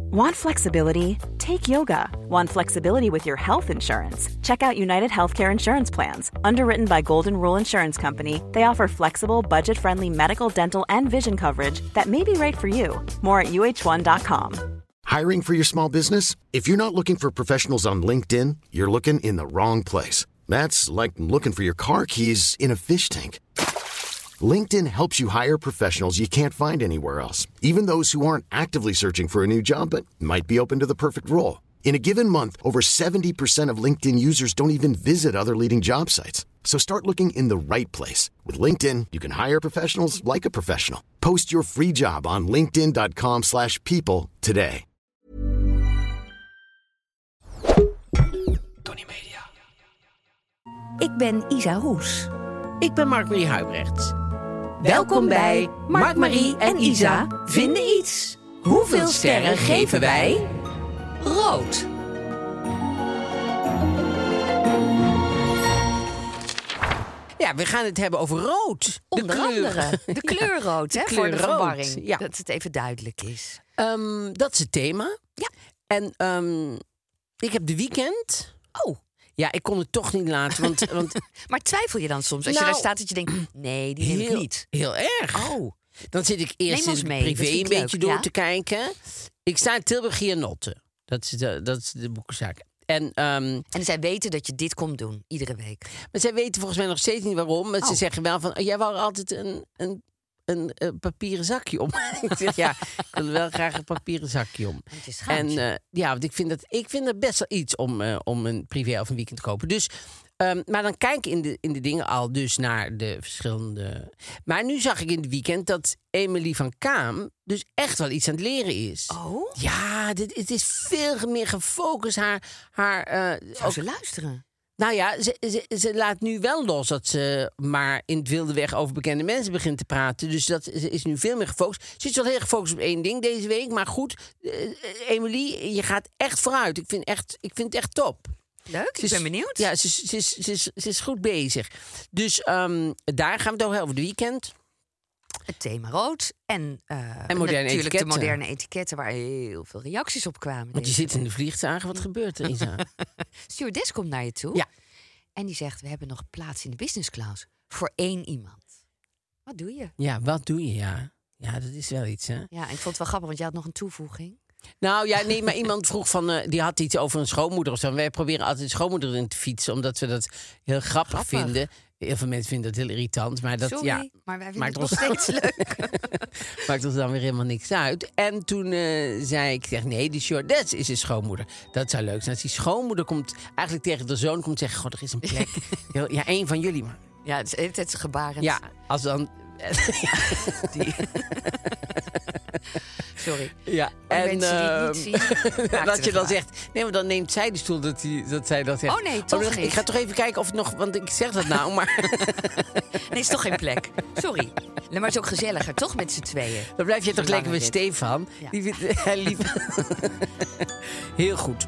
Want flexibility? Take yoga. Want flexibility with your health insurance? Check out United Healthcare Insurance Plans. Underwritten by Golden Rule Insurance Company, they offer flexible, budget-friendly medical, dental, and vision coverage that may be right for you. More at uh1.com. Hiring for your small business? If you're not looking for professionals on LinkedIn, you're looking in the wrong place. That's like looking for your car keys in a fish tank. LinkedIn helps you hire professionals you can't find anywhere else, even those who aren't actively searching for a new job but might be open to the perfect role. In a given month, over 70% of LinkedIn users don't even visit other leading job sites. So start looking in the right place. With LinkedIn, you can hire professionals like a professional. Post your free job on linkedin.com/people today. Tony Media. Ik ben Isa Roes. Ik ben Mark-Marie Huibrecht. Welkom bij Mark, Marie en Isa vinden iets. Hoeveel sterren geven wij? Rood. Ja, we gaan het hebben over rood. Onder andere de kleur rood, hè, voor de rood, verwarring. ja. Dat het even duidelijk is. Dat is het thema. Ja. En ik heb de weekend... Oh, Ja, ik kon het toch niet laten, want maar twijfel je dan soms als je Nou, daar staat dat je denkt, nee, die neem ik niet. Heel erg. Oh, Dan zit ik eerst Neem ons in mee, het dat privé vind een ik beetje leuk, door ja? te kijken. Ik sta in Tilburg Gianotte. Dat is de boekenzaak. En en zij weten dat je dit komt doen, iedere week. maar zij weten volgens mij nog steeds niet waarom. Maar ze Oh. zeggen wel van, jij wou er altijd een papieren zakje om. Ik zeg, ja, ik wil er wel graag een papieren zakje om. Het is schaamt je. En ja, want ik vind het best wel iets om een privé of een weekend te kopen. Dus, maar dan kijk ik in de dingen al dus naar de verschillende... Maar nu zag ik in het weekend dat Emily van Kaam dus echt wel iets aan het leren is. Oh, Ja, het is veel meer gefocust. zou ze luisteren? Nou ja, ze laat nu wel los dat ze maar in het wilde weg over bekende mensen begint te praten. Dus ze is nu veel meer gefocust. Ze is wel heel gefocust op één ding deze week. Maar goed, Emily, je gaat echt vooruit. Ik vind het echt top. Leuk, ik ben benieuwd. Ja, ze is goed bezig. Dus daar gaan we het over de weekend. Het thema rood en moderne natuurlijk etiketten. de moderne etiketten waar heel veel reacties op kwamen. Want je deze zit in de vliegtuigen. Wat gebeurt er, Isa? Stewardess komt naar je toe. Ja. En die zegt, we hebben nog plaats in de business class. Voor 1 iemand. Wat doe je? Ja, wat doe je? Ja, dat is wel iets, hè? Ja, en ik vond het wel grappig, want je had nog een toevoeging. Nou ja, nee, maar iemand vroeg van... die had iets over een schoonmoeder of zo. Wij proberen altijd een schoonmoeder in te fietsen... omdat we dat heel grappig vinden. Heel veel mensen vinden dat heel irritant. Maar dat, Sorry, ja, maar wij vinden maakt het nog steeds leuk. maakt ons dan weer helemaal niks uit. En toen zei ik, nee, die shortdance is een schoonmoeder. Dat zou leuk zijn. Als die schoonmoeder komt, eigenlijk tegen de zoon komt zeggen... God, er is een plek. Ja, één van jullie maar. Ja, het is de hele tijd gebarend. Ja, als dan... Die. Sorry. Ja, En mensen die het niet zien, dat je dan zegt, nee, maar dan neemt zij de stoel dat zij dat zegt. Oh nee, toch ik niet. ga toch even kijken of het nog, want ik zeg dat nou, maar Nee, is toch geen plek. Sorry. Nee, maar het is ook gezelliger, toch, met z'n tweeën? dan blijf je toch Zolang lekker met dit. Stefan. Ja. Die vindt hij lief. Heel goed.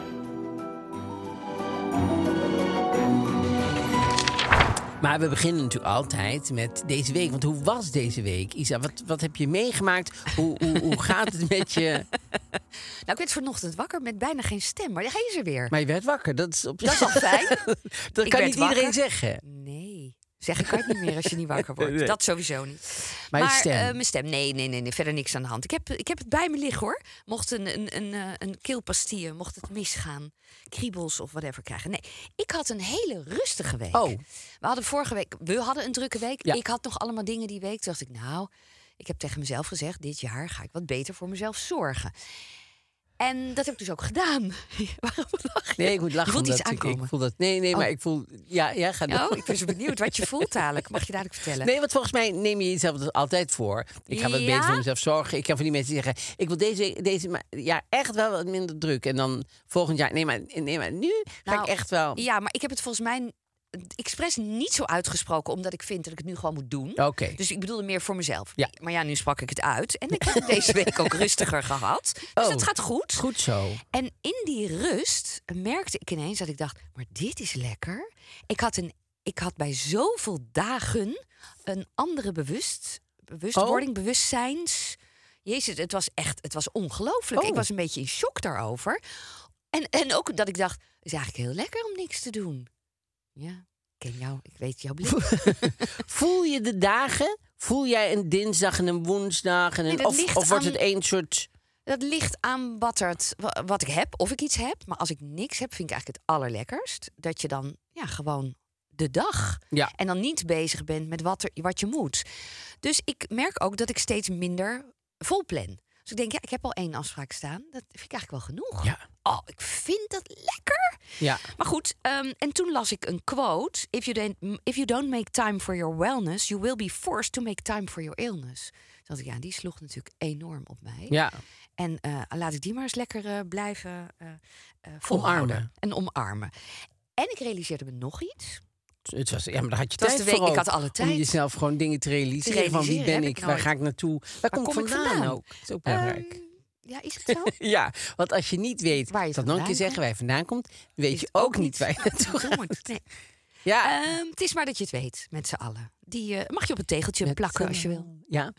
Maar we beginnen natuurlijk altijd met deze week. Want hoe was deze week? Isa, wat heb je meegemaakt? Hoe gaat het met je? Nou, ik werd vanochtend wakker met bijna geen stem, maar hij is er weer. Maar je werd wakker. Dat is Dat is al fijn. Dat Ik kan werd niet iedereen wakker. zeggen. Nee. Zeg ik uit niet meer als je niet wakker wordt. Nee. Dat sowieso niet. Maar je stem? Mijn stem, nee, verder niks aan de hand. Ik heb het bij me liggen, hoor. Mocht een keelpastille, mocht het misgaan, kriebels of whatever krijgen. Nee, ik had een hele rustige week. Oh. We hadden een drukke week. Ja. Ik had nog allemaal dingen die week. Toen dacht ik, nou, ik heb tegen mezelf gezegd, dit jaar ga ik wat beter voor mezelf zorgen. En dat heb ik dus ook gedaan. Waarom lach je? Nee, ik moet lachen. Je voelt iets omdat aankomen. Ik voel dat. Nee, maar Oh. ik voel. Ja, ga door. Oh, ik ben zo benieuwd wat je voelt dadelijk. Mag je dadelijk vertellen? Nee, want volgens mij neem je jezelf altijd voor. Ik ga wat Ja? beter voor mezelf zorgen. Ik kan van die mensen die zeggen, ik wil deze jaar echt wel wat minder druk. En dan volgend jaar, nee, maar nu ga Nou, ik echt wel. Ja, maar ik heb het volgens mij expres niet zo uitgesproken, omdat ik vind dat ik het nu gewoon moet doen. Oké. Dus ik bedoelde meer voor mezelf. Ja. Maar ja, nu sprak ik het uit. En ik heb het deze week ook rustiger gehad. Dus Oh. dat gaat goed. Goed zo. En in die rust merkte ik ineens dat ik dacht, maar dit is lekker. Ik had bij zoveel dagen een andere bewustwording, bewustzijns. Jezus, het was ongelooflijk. Oh. Ik was een beetje in shock daarover. En ook dat ik dacht, het is eigenlijk heel lekker om niks te doen. Ja, ik ken jou, ik weet jouw blik. Voel je de dagen? Voel jij een dinsdag en een woensdag? En Nee, een, dat ligt of wordt aan- het één soort... Dat ligt aan wat ik heb, of ik iets heb. Maar als ik niks heb, vind ik eigenlijk het allerlekkerst. Dat je dan gewoon de dag... Ja. En dan niet bezig bent met wat je moet. Dus ik merk ook dat ik steeds minder vol plan. Dus ik denk, ik heb al 1 afspraak staan. Dat vind ik eigenlijk wel genoeg. Ja. Oh, ik vind dat lekker. Ja. Maar goed, en toen las ik een quote. If you don't make time for your wellness, you will be forced to make time for your illness. Dus dacht ik, die sloeg natuurlijk enorm op mij. Ja. En laat ik die maar eens lekker blijven volhouden. Omarmen. En omarmen. En ik realiseerde me nog iets. Het was, maar daar had je Het was tijd de week, voor ik ook, had alle tijd. om jezelf gewoon dingen te realiseren. Van wie realiseren ben heb ik? ik Waar nooit. ga ik naartoe? Waar kom ik kom ik vandaan vandaan? ook? Dat is ook belangrijk. Ja, is het zo? Ja, want als je niet weet, Waar je ik zal nog een keer vandaan zeggen, waar je vandaan komt, weet Is je het ook niet waar je naartoe gaat. moet. Nee. Ja, Het is maar dat je het weet, met z'n allen. Die mag je op een tegeltje plakken als je wil. Ja.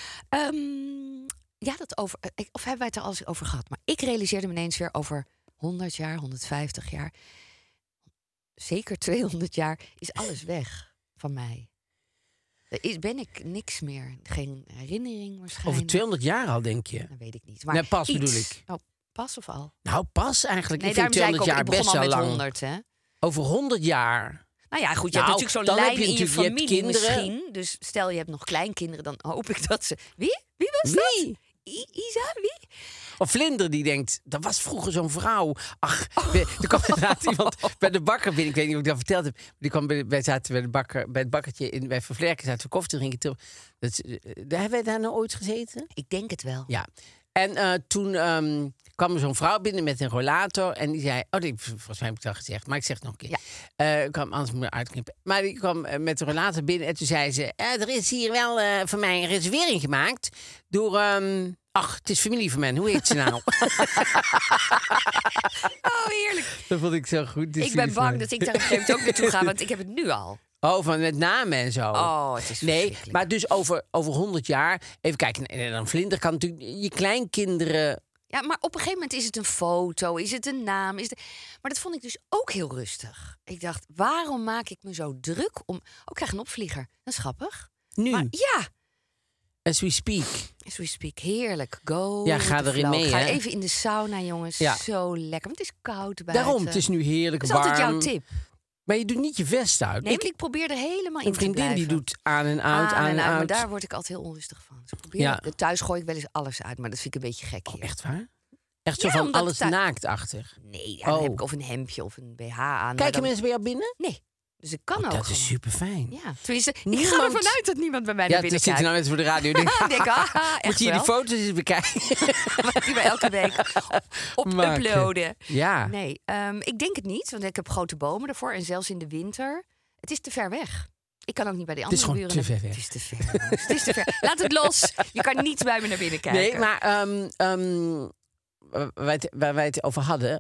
Of hebben wij het er al eens over gehad? Maar ik realiseerde me ineens weer over 100 jaar, 150 jaar. Zeker 200 jaar is alles weg van mij. Ben ik niks meer. Geen herinnering waarschijnlijk. Over 200 jaar al, denk je? Dat weet ik niet. Maar Nee, pas iets. bedoel ik. Oh, pas of al? Nou, pas eigenlijk. Nee, Ik vind daarom zei ik 200 ook, jaar ik begon best al wel met lang. 100, hè? Over 100 jaar. Nou ja, goed, je hebt Nou, natuurlijk zo'n dan heb lijn je in je natuurlijk- je hebt familie kinderen. misschien. Dus stel je hebt nog kleinkinderen, dan hoop ik dat ze... Wie? Wie was Wie? dat? Isa? Wie? Of Vlinder die denkt, dat was vroeger zo'n vrouw. Ach, er kwam inderdaad iemand bij de bakker binnen. Ik weet niet of ik dat verteld heb. Maar die kwam wij zaten bij de bakker, bij het bakkertje bij Vervlerken. Zaten we koffie te drinken. Hebben wij daar nou ooit gezeten? Ik denk het wel. Ja. En toen kwam er zo'n vrouw binnen met een rollator. En die zei, volgens mij heb ik het al gezegd. Maar ik zeg het nog een keer. Anders moet ik uitknippen. Maar die kwam met de rollator binnen. En toen zei ze, er is hier wel voor mij een reservering gemaakt. Door... het is familie van mij. Hoe heet ze nou? Oh, heerlijk. Dat vond ik zo goed. Ik ben bang dat ik daar op een gegeven moment ook naartoe ga, want ik heb het nu al. Oh, van met namen en zo. Oh, het is Nee, verschrikkelijk. maar dus over 100 jaar... Even kijken, en dan Vlinder kan natuurlijk... Je kleinkinderen... Ja, maar op een gegeven moment is het een foto, is het een naam. Maar dat vond ik dus ook heel rustig. Ik dacht, waarom maak ik me zo druk om... ik krijg een opvlieger. Dat is grappig. Nu, Maar ja, as we speak. as we speak, heerlijk. Go Ja, with ga the erin flow. mee, Ga hè? even in de sauna, jongens. Ja. Zo lekker, want het is koud buiten. Daarom, het is nu heerlijk Dat is warm. altijd jouw tip. Maar je doet niet je vest uit. Nee, maar ik probeer er helemaal in een te vriendin blijven. die doet aan en uit, aan en uit. Maar daar word ik altijd heel onrustig van. Dus ik probeer Ja. thuis gooi ik wel eens alles uit, maar dat vind ik een beetje gek hier. Echt waar? Echt zo Ja, van omdat alles het naaktachtig. Nee, dan Oh. heb ik of een hemdje of een BH aan. maar Kijken dan... mensen bij jou binnen? Nee, dus ik kan ook Dat is gewoon. super fijn. Ja, tenminste, ik ga Niemand- ervan uit dat niemand bij mij Ja, naar het binnen zitten kijkt. nou mensen voor de radio. Ik denk, Ik denk, echt moet je hier die wel. foto's eens bekijken? Die we elke week op Maken. uploaden. Ja. Nee, ik denk het niet, want ik heb grote bomen ervoor. En zelfs in de winter, het is te ver weg. Ik kan ook niet bij de Het is andere gewoon buren. te ver weg. Het is te ver. jongens. Het is te ver. Laat het los. Je kan niet bij me naar binnen kijken. Nee, maar waar wij het over hadden...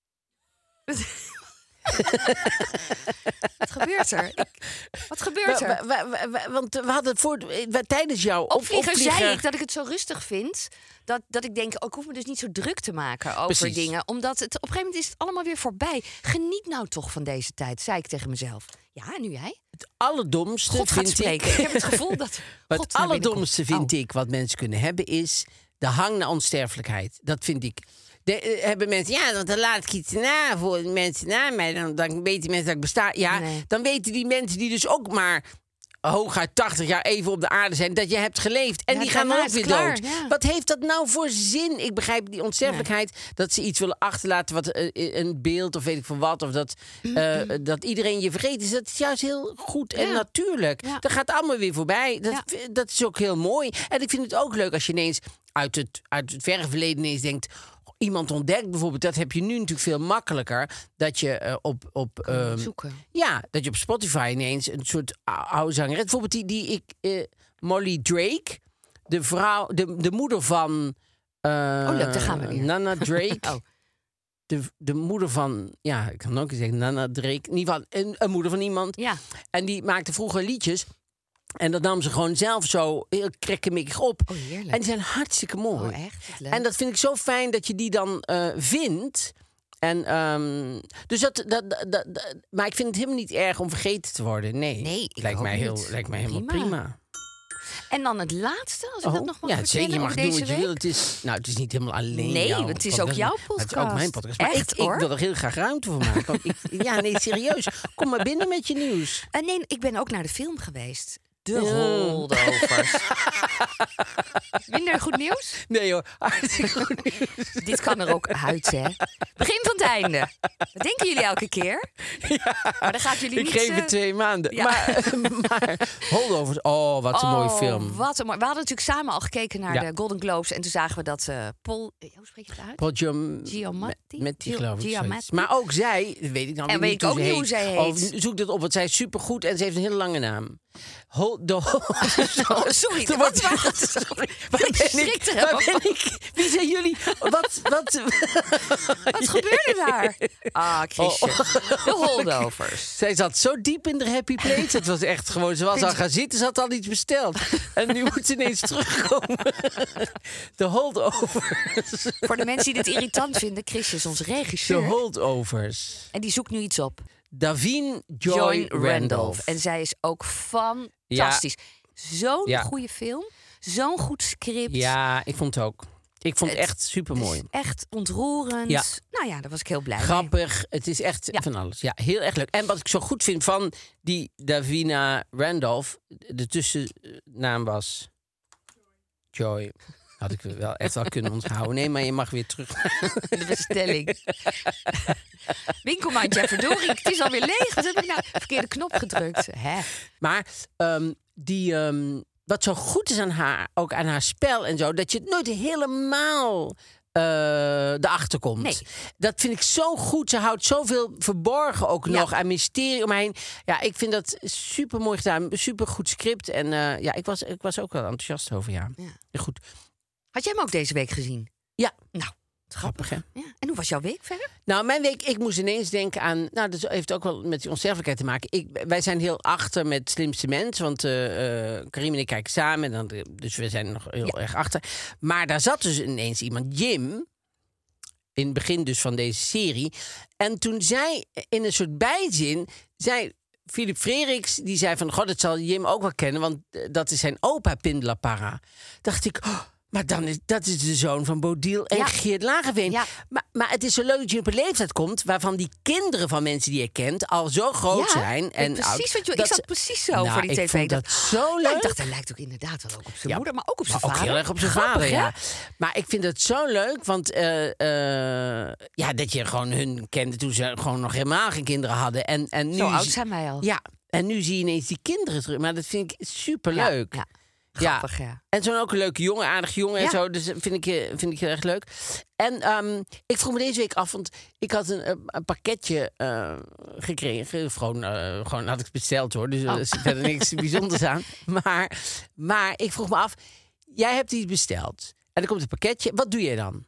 Wat gebeurt er? Wat gebeurt er? Want we hadden het tijdens jouw Opvlieger zei ik dat ik het zo rustig vind. Dat ik denk, ik hoef me dus niet zo druk te maken over Precies. dingen. Omdat het op een gegeven moment is het allemaal weer voorbij. Geniet nou toch van deze tijd, zei ik tegen mezelf. Ja, en nu jij? Het allerdomste God gaat vind spreken. ik... Ik heb het gevoel dat Het God naar binnen allerdomste komt. vind ik wat mensen kunnen hebben is de hang naar onsterfelijkheid. Dat vind ik. Hebben mensen, ja, want dan laat ik iets na voor de mensen na mij. Dan weten mensen dat ik besta. Ja, Nee. dan weten die mensen die dus ook maar hooguit 80 jaar even op de aarde zijn, dat je hebt geleefd. En Ja, die gaan dan daarna ook is weer het klaar, dood. ja. Wat heeft dat nou voor zin? Ik begrijp die onsterfelijkheid, dat ze iets willen achterlaten, wat een beeld of weet ik van wat. Of dat iedereen je vergeet is. Dat is juist heel goed en Ja. natuurlijk. Ja. Dat gaat allemaal weer voorbij. Ja. Dat is ook heel mooi. En ik vind het ook leuk als je ineens uit het verre verleden ineens denkt... Iemand ontdekt bijvoorbeeld, dat heb je nu natuurlijk veel makkelijker. Dat je Zoeken. ja, dat je op Spotify ineens een soort oude zangeres... Bijvoorbeeld Molly Drake, de vrouw, de moeder van... leuk, daar gaan we weer. Nana Drake. Oh. De moeder van, ja, ik kan ook zeggen Nana Drake. In ieder geval een moeder van iemand. Ja. En die maakte vroeger liedjes. En dat nam ze gewoon zelf zo heel krekkemikkig op. Oh, heerlijk. En die zijn hartstikke mooi. Oh, echt? Wat leuk. En dat vind ik zo fijn dat je die dan vindt. En, dus maar ik vind het helemaal niet erg om vergeten te worden. Nee, ik lijkt ook mij niet. lijkt mij helemaal prima. En dan het laatste, als ik dat nog mag ja, vertellen zeker. Je mag over doen deze wat je week. wil. Het is niet helemaal alleen Nee, jouw het is podcast. ook jouw Het is ook mijn podcast. Maar Echt, ik hoor. wil er heel graag ruimte voor maken. Want nee, serieus. Kom maar binnen met je nieuws. Nee, ik ben ook naar de film geweest. De Holdovers. Minder goed nieuws? Nee hoor, hartstikke goed nieuws. Dit kan er ook uit, hè? Begin van het einde. Dat denken jullie elke keer. Maar dan gaat jullie Ik niet... geef het 2 maanden. ja. Maar Holdovers, wat een mooie film. Wat een mooi. We hadden natuurlijk samen al gekeken naar Ja. de Golden Globes. En toen zagen we dat Paul... hoe spreek je het uit? Paul Giamatti? Met die geloof ik. Giamatti. Zoiets. Maar ook zij, dat weet ik nou En weet ik ook niet hoe zij heet. Zoek dat op, want zij is supergoed en ze heeft een hele lange naam. Sorry, Er wat wordt- was het? Sorry, waar ben ik? Wie zijn jullie? Wat Wat gebeurde daar? Ah, Chrisje. De Holdovers. Zij zat zo diep in de happy place. Het was echt gewoon, ze was al gaan zitten, ze had al iets besteld. En nu moet ze ineens terugkomen. De Holdovers. Voor de mensen die dit irritant vinden, Chrisje is onze De regisseur. Holdovers. En die zoekt nu iets op. Davine Joy Randolph. En zij is ook fantastisch. Zo'n Ja. goede film. Zo'n goed script. Ja, ik vond het ook. Ik vond het echt Het supermooi. is echt ontroerend. Ja. Nou ja, daar was ik heel blij mee. Grappig. Het is echt Ja. van alles. Ja, heel erg leuk. En wat ik zo goed vind van die Davina Randolph, de tussennaam was Joy. Had ik wel echt wel kunnen onthouden. Nee, maar je mag weer terug. De bestelling. Winkelmandje, verdorie. Het is alweer leeg. Wat heb ik nou? Verkeerde knop gedrukt. Hè? Maar wat zo goed is aan haar, ook aan haar spel en zo, dat je het nooit helemaal erachter komt. Nee. Dat vind ik zo goed. Ze houdt zoveel verborgen ook Ja. nog aan mysterie omheen. Ja, ik vind dat super mooi gedaan. Super goed script. En ja, ik was ook wel enthousiast over. Ja. Ja. Goed. Had jij hem ook deze week gezien? Ja, Nou, grappig hè? ja. En hoe was jouw week verder? Nou, mijn week, ik moest ineens denken aan... Nou, dat heeft ook wel met die onsterfelijkheid te maken. Wij zijn heel achter met Slimste Mens. Want Karim en ik kijken samen. En dan, dus we zijn nog heel erg achter. Maar daar zat dus ineens iemand, Jim... in het begin dus van deze serie. En toen zei, in een soort bijzin... zei Philip Freriks, die zei van... God, dat zal Jim ook wel kennen... want dat is zijn opa Pindela Parra. Dacht ik... Oh, maar dat is de zoon van Bodil en Ja. Geert Lagerveen. Ja. Maar het is zo leuk dat je op een leeftijd komt... waarvan die kinderen van mensen die je kent... al zo groot zijn. En precies oud, wat je... dat Ik zat ze- precies zo Nou, voor die ik tv. vond dat zo leuk. Ik dacht, hij lijkt ook inderdaad wel ook op zijn Ja, moeder, maar ook op zijn maar ook vader. heel erg op zijn Grappig, vader, hè? ja. Maar ik vind het zo leuk, want ja, dat je gewoon hun kende toen ze gewoon nog helemaal geen kinderen hadden. En nu Zo oud zijn wij al. Ja, en nu zie je ineens die kinderen terug. Maar dat vind ik superleuk. Ja. Ja. Grappig, ja. En zo'n ook een leuke jongen, aardig jongen en Ja. zo. Dus dat vind ik heel erg leuk. En ik vroeg me deze week af, want ik had een pakketje gekregen. Of gewoon had ik besteld hoor. Dus er is verder niks bijzonders aan. Maar ik vroeg me af, jij hebt iets besteld. En er komt een pakketje. Wat doe jij dan?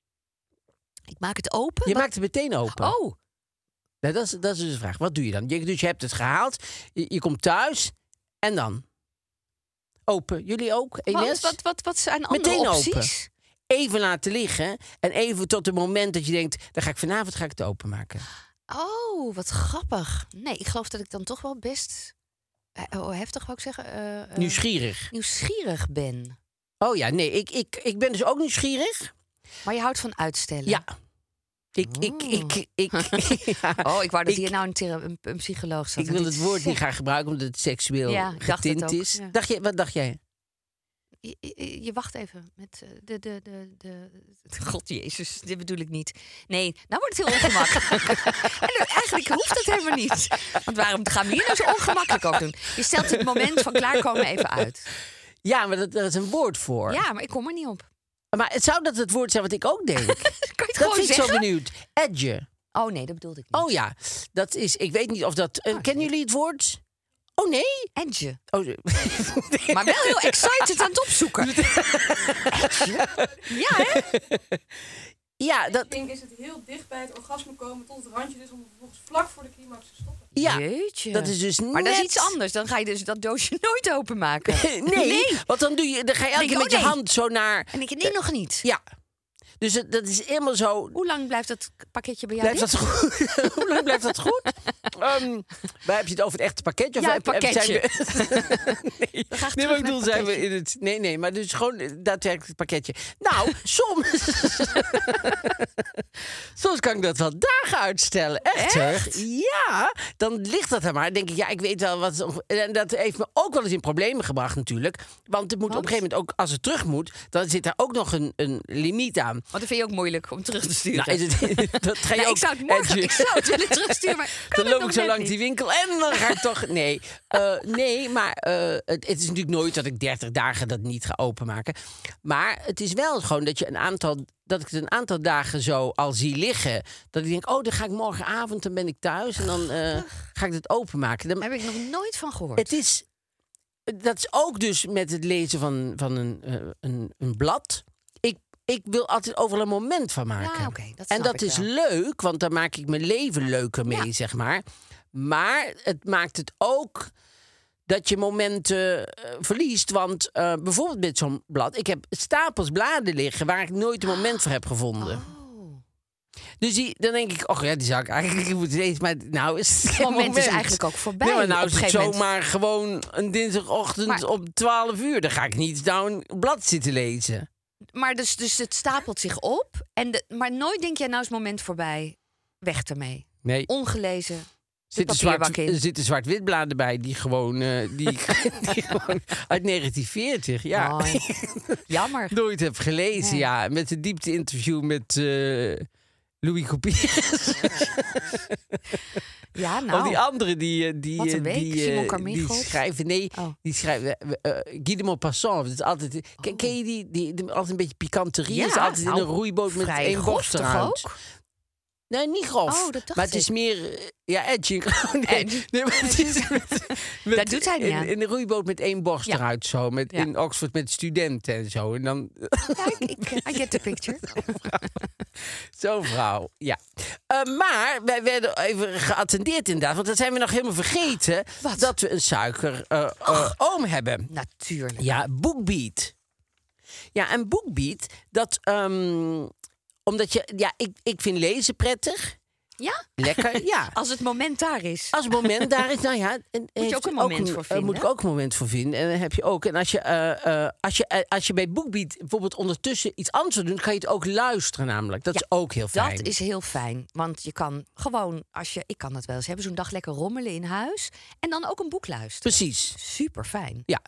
Ik maak het open. Je maakt het meteen open. Oh, Nou, dat is dus de vraag. Wat doe je dan? Dus je hebt het gehaald. Je komt thuis. En dan? Open. Jullie ook? Ines? wat zijn andere Meteen opties? open. Even laten liggen. En even tot het moment dat je denkt... vanavond ga ik het openmaken. Oh, wat grappig. Nee, ik geloof dat ik dan toch wel best... heftig wou ik zeggen. Nieuwsgierig. Nieuwsgierig ben. Oh ja, nee. Ik ben dus ook nieuwsgierig. Maar je houdt van uitstellen. Ja. Ja. Oh, ik wou dat Ik- hier nou een psycholoog zat. Ik wil en het dit woord zegt. niet graag gebruiken... omdat het seksueel Ja, ik dacht het getint ook, is. ja. Wat dacht jij? Je wacht even met de... God Jezus, dit bedoel ik niet. Nee, nou wordt het heel ongemakkelijk. En eigenlijk hoeft het helemaal niet. Want waarom gaan we hier nou zo ongemakkelijk over doen? Je stelt het moment van klaarkomen even uit. Ja, maar daar is een woord voor. Ja, maar ik kom er niet op. Maar zou dat het woord zijn wat ik ook denk? Kan je het Dat gewoon vind ik zeggen? zo benieuwd. Edge. Oh nee, dat bedoelde ik niet. Oh ja, dat is... Ik weet niet of dat... kennen jullie het woord? Oh nee? Edge. Oh, Maar wel heel excited aan het opzoeken. Edge? Ja, hè? Ja, Ik denk is het heel dicht bij het orgasme komen tot het randje dus om vervolgens vlak voor de climax te stoppen. Ja, Jeetje. dat is dus Maar dat is net- iets anders. Dan ga je dus dat doosje nooit openmaken. Nee, want dan ga je elke keer met je hand zo naar... En ik nee, nog niet. Ja, dus dat is helemaal zo... Hoe lang blijft dat pakketje bij jou Blijft dat goed? Hoe lang blijft dat goed? Waar heb je het over het echte pakketje? Of Ja, het pakketje. nee, Dan ga ik nee, terug maar ik naar bedoel, het zijn we pakketje. in het... Nee, maar dus gewoon daadwerkelijk het pakketje. Nou, soms... soms kan ik dat wel dagen uitstellen. Echt? Echt? Ja, dan ligt dat er maar. Dan denk ik, ja, ik weet wel wat... En dat heeft me ook wel eens in problemen gebracht natuurlijk. Want het moet op een gegeven moment ook... Als het terug moet, dan zit daar ook nog een limiet aan. Want dat vind je ook moeilijk om terug te sturen. Nou, is het, dat ga je Nee, ook ik zou het morgen edgy. ik zou het willen terugsturen, maar kan Dan het loop nog ik zo net langs niet. die winkel en dan ga ik toch... Nee, nee, maar het is natuurlijk nooit dat ik 30 dagen dat niet ga openmaken. Maar het is wel gewoon dat ik het een aantal dagen zo al zie liggen. Dat ik denk, dan ga ik morgenavond, dan ben ik thuis en dan ga ik het openmaken. Dan, Daar heb ik nog nooit van gehoord. dat is ook dus met het lezen van een blad. Ik wil altijd overal een moment van maken. Ja, oké, dat en snap dat ik is wel. leuk, want dan maak ik mijn leven leuker mee, zeg maar. Maar het maakt het ook dat je momenten verliest. Want bijvoorbeeld met zo'n blad... Ik heb stapels bladen liggen waar ik nooit een moment voor heb gevonden. Oh. Dus dan denk ik, die zou ik eigenlijk moeten lezen. Maar nou is het Het geen moment is eigenlijk ook voorbij. Nee, maar nou op is een het gegeven moment. zomaar gewoon een dinsdagochtend Maar- om 12 uur. Dan ga ik niet nou een blad zitten lezen. Maar dus het stapelt zich op. Maar nooit denk jij, nou is het moment voorbij. Weg ermee. Nee. Ongelezen. Er papierbak in. zitten zwart-wit bladen bij die gewoon, die gewoon uit 1940, ja. Mooi. Jammer. Nooit heb gelezen, Nee. ja. Met een diepte-interview met Louis Couperus. Ja, Al nou. die anderen die Wat een week. Simon Carmichael. die schrijven... Nee, Oh. die schrijven... Guy de Maupassant. Dat is altijd... Ken je die altijd een beetje pikanterie? Ja, is altijd nou, in een roeiboot met vrij één grof borst toch eruit. ook? Nee, niet grof. Oh, dat dacht maar het is ik. meer... edgy. Nee, Edgy. nee, maar het is Dat doet hij niet aan. in een roeiboot met één borst Ja. eruit zo. Ja. In Oxford met studenten en zo. En dan... Ja, I get the picture. Zo'n vrouw, ja. Maar wij werden even geattendeerd inderdaad. Want dat zijn we nog helemaal vergeten. Wat? Dat we een suikeroom hebben. Natuurlijk. Ja, BookBeat. Ja, en BookBeat, dat... omdat je... Ja, ik vind lezen prettig. Ja? Lekker, ja. Als het moment daar is. Als het moment daar is, nou ja... Moet ook een moment voor vinden. Moet ik ook een moment voor vinden. En dan heb je ook... En als je bij BookBeat bijvoorbeeld ondertussen iets anders wil doen... kan je het ook luisteren namelijk. Dat is ook heel fijn. Dat is heel fijn. Want je kan gewoon, ik kan dat wel eens hebben, zo'n dag lekker rommelen in huis. En dan ook een boek luisteren. Precies. Super fijn. Ja,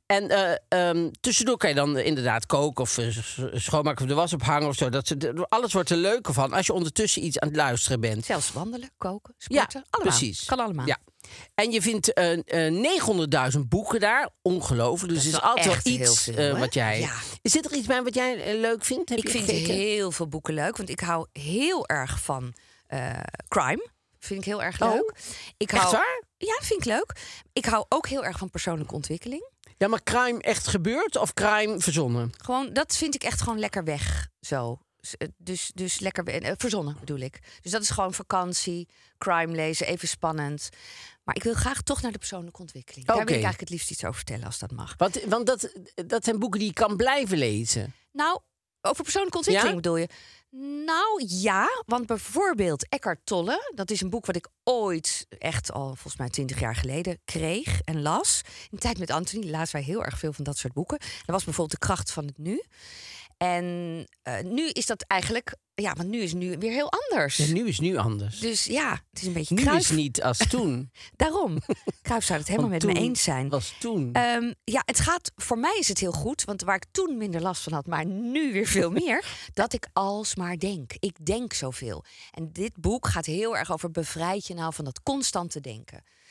en tussendoor kan je dan inderdaad koken of schoonmaken of de was ophangen of zo. Alles wordt er leuker van als je ondertussen iets aan het luisteren bent. Zelfs wandelen, koken, Ja, sporten. Allemaal. precies. Kan allemaal. Ja. En je vindt 900.000 boeken daar. Ongelooflijk. Dus Dat er is is altijd echt wel heel iets veel, hè? wat jij... Ja. Zit er iets bij wat jij leuk vindt? Heb Ik je vind gekeken? heel veel boeken leuk, want ik hou heel erg van crime. Vind ik heel erg Oh, leuk. Ik echt hou, waar? Ja, dat vind ik leuk. Ik hou ook heel erg van persoonlijke ontwikkeling. Ja, maar crime echt gebeurd of crime verzonnen? Gewoon, dat vind ik echt gewoon lekker weg. Zo. Dus lekker verzonnen bedoel ik. Dus dat is gewoon vakantie, crime lezen, even spannend. Maar ik wil graag toch naar de persoonlijke ontwikkeling. Daar wil Oké. ik eigenlijk het liefst iets over vertellen als dat mag. Want dat zijn boeken die je kan blijven lezen. Nou, over persoonlijke ontwikkeling Ja? bedoel je? Nou ja, want bijvoorbeeld Eckhart Tolle, dat is een boek wat ik ooit, echt al volgens mij 20 jaar geleden, kreeg en las. In de tijd met Anthony lazen wij heel erg veel van dat soort boeken. Dat was bijvoorbeeld De Kracht van het Nu. En nu is dat eigenlijk, ja, want nu is nu weer heel anders. En nu is nu anders. Dus ja, het is een beetje Nu Cruijff. is niet als toen. Daarom. Cruijff zou het helemaal Want met me toen eens zijn. was toen. Ja, het gaat, voor mij is het heel goed, want waar ik toen minder last van had, maar nu weer veel meer, dat ik alsmaar denk. Ik denk zoveel. En dit boek gaat heel erg over bevrijd je nou van dat constante denken.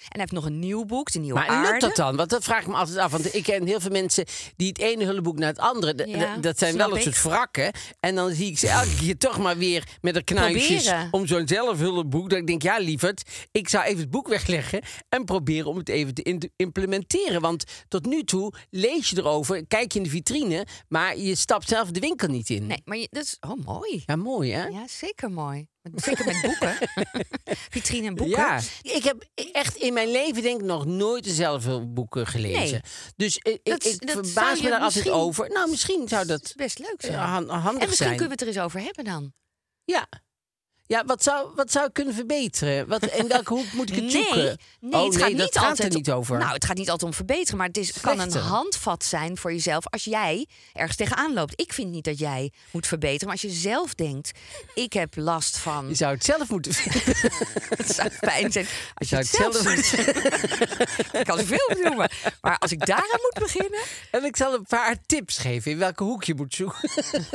hij heeft nog een nieuw boek, De Nieuwe Maar Aarde. lukt dat dan? Want dat vraag ik me altijd af. Want ik ken heel veel mensen die het ene hulpboek naar het andere... Ja, dat zijn snap wel een ik. soort wrakken. En dan zie ik ze elke keer toch maar weer met de knuisjes... Proberen. om zo'n zelfhulpboek. Dat ik denk, ja lieverd, ik zou even het boek wegleggen... en proberen om het even te implementeren. Want tot nu toe lees je erover, kijk je in de vitrine... maar je stapt zelf de winkel niet in. Nee, maar dat is mooi. Ja, mooi hè? Ja, zeker mooi. Zeker met boeken. Vitrine en boeken. Ja, ik heb echt in mijn leven denk ik nog nooit dezelfde boeken gelezen. Nee. Dus ik Dat zou verbaas je me daar altijd misschien- over. Nou, misschien zou dat Best leuk zijn. handig En misschien zijn. kunnen we het er eens over hebben dan. Ja. Ja, wat zou ik kunnen verbeteren? In welke hoek moet ik het zoeken? Nee, het gaat niet dat gaat altijd er niet over. Nou, het gaat niet altijd om verbeteren, maar het kan een Slechter. handvat zijn voor jezelf als jij ergens tegenaan loopt. Ik vind niet dat jij moet verbeteren, maar als je zelf denkt, ik heb last van... Je zou het zelf moeten vinden. Het zou fijn zijn als je zou het het zelf zelf doet. Ik kan zoveel noemen, maar als ik daaraan moet beginnen... En ik zal een paar tips geven in welke hoek je moet zoeken.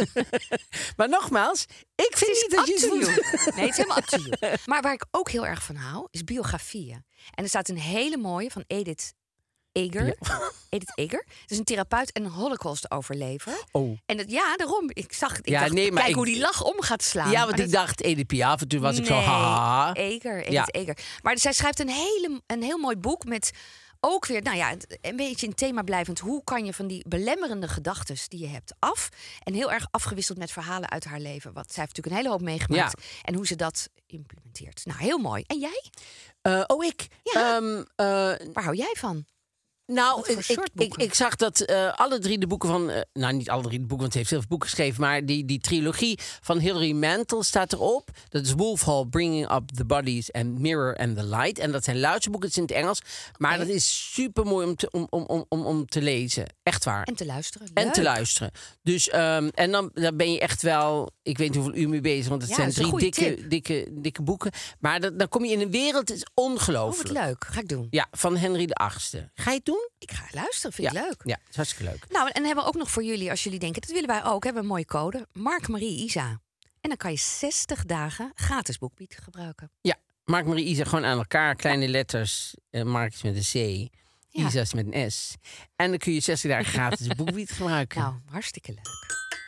Maar nogmaals, ik vind niet dat je het moet... Nee, het is helemaal up to you. Maar waar ik ook heel erg van hou, is biografieën. En er staat een hele mooie van Edith Eger. Ja. Edith Eger. Het is een therapeut en een holocaust-overlever. Oh. En daarom. Ik dacht, Ja, nee, maar kijk ik- hoe die lach om gaat slaan. Ja, Maar want dat- ik dacht Edith Piaf en toen was ik zo... Nee, Ha. Edith Ja. Eger. Maar zij schrijft een heel mooi boek met... Ook weer, een beetje in thema blijvend. Hoe kan je van die belemmerende gedachten die je hebt af? En heel erg afgewisseld met verhalen uit haar leven. Want zij heeft natuurlijk een hele hoop meegemaakt. En hoe ze dat implementeert. Nou, heel mooi. En jij? Ik? Ja. Waar Waar hou jij van? Nou, Wat voor soort boeken? ik zag dat alle drie de boeken van... nou, niet alle drie de boeken, want ze heeft heel veel boeken geschreven... maar die trilogie van Hilary Mantel staat erop. Dat is Wolf Hall, Bringing Up the Bodies and Mirror and the Light. En dat zijn luisterboeken, het is in het Engels. Maar dat is super mooi om te lezen. Echt waar. En te luisteren. En Leuk. te luisteren. Dus, en dan ben je echt wel... Ik weet niet hoeveel uur mee bezig, want het Ja, zijn dat is een drie goede dikke boeken. Maar dan kom je in een wereld, het is ongelooflijk. Wat leuk. Ga ik doen. Ja, van Henry VIII. Ga je het doen? Ik ga luisteren. Vind ik leuk. Ja, het is hartstikke leuk. Nou, en dan hebben we ook nog voor jullie, als jullie denken... dat willen wij ook, hebben we een mooie code. Mark Marie Isa. En dan kan je 60 dagen gratis BookBeat gebruiken. Ja, Mark Marie Isa gewoon aan elkaar. Kleine letters. Mark is met een C. Ja. Isa is met een S. En dan kun je 60 dagen gratis BookBeat gebruiken. Nou, hartstikke leuk.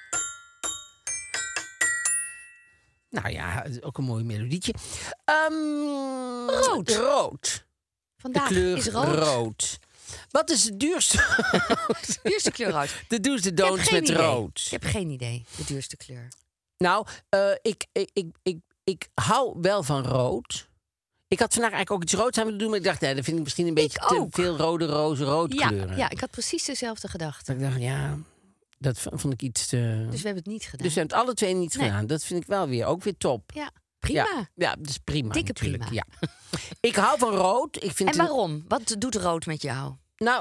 Nou ja, het is ook een mooi melodietje. Rood. Rood. Vandaag de kleur is rood. rood. Wat is de duurste? Duurste kleur rood. De do's, de Ik heb don'ts geen met idee. rood. Ik heb geen idee, de duurste kleur. Nou, ik hou wel van rood. Ik had vandaag eigenlijk ook iets roods aan willen doen, maar ik dacht, nee, dat vind ik misschien een beetje te ook. veel rode roze rood kleuren. Ja, ik had precies dezelfde gedachte. Dat ik dacht, ja, dat vond ik iets te... Dus we hebben het niet gedaan. Dus we hebben het alle twee niet Nee. gedaan. Dat vind ik wel weer, ook weer top. Ja, prima. Ja, dat is prima. Dikke natuurlijk. prima. Ja. Ik hou van rood. Ik vind En waarom? Wat doet rood met jou?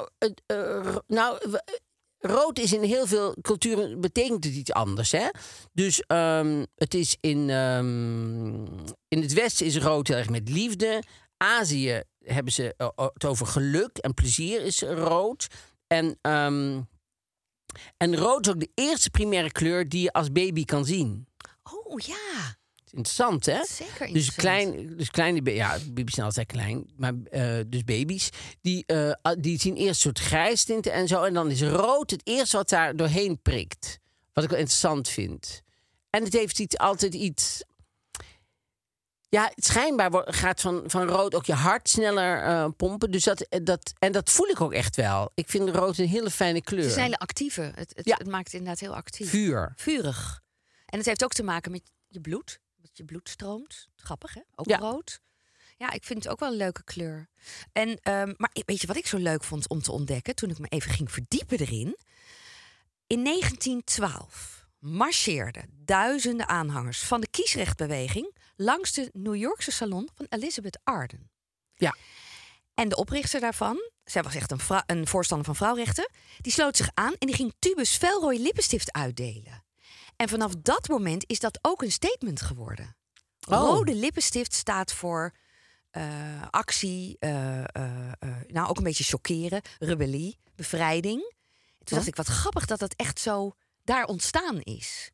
Rood is in heel veel culturen betekent het iets anders, hè? Dus het is in het Westen is rood heel erg met liefde. Azië hebben ze het over geluk en plezier is rood. En rood is ook de eerste primaire kleur die je als baby kan zien. Oh ja, Interessant, hè? zeker Dus interessant. kleine baby's zijn altijd klein, maar dus baby's die zien eerst een soort grijstinten en zo, en dan is rood het eerste wat daar doorheen prikt. Wat ik wel interessant vind. En het heeft altijd iets. Ja, schijnbaar gaat van rood ook je hart sneller pompen. Dus dat voel ik ook echt wel. Ik vind rood een hele fijne kleur. Het is een hele actieve. Het maakt het inderdaad heel actief. Vuur. Vurig. En het heeft ook te maken met je bloed. Dat je bloed stroomt. Grappig, hè? Ook Ja. rood. Ja, ik vind het ook wel een leuke kleur. En, maar weet je wat ik zo leuk vond om te ontdekken... toen ik me even ging verdiepen erin? In 1912 marcheerden duizenden aanhangers van de kiesrechtbeweging... langs de New Yorkse salon van Elizabeth Arden. Ja. En de oprichter daarvan, zij was echt een voorstander van vrouwrechten... die sloot zich aan en die ging tubus felrooi lippenstift uitdelen. En vanaf dat moment is dat ook een statement geworden. Oh. Rode lippenstift staat voor actie, nou ook een beetje chockeren, rebellie, bevrijding. Toen dacht ik, wat grappig dat dat echt zo daar ontstaan is.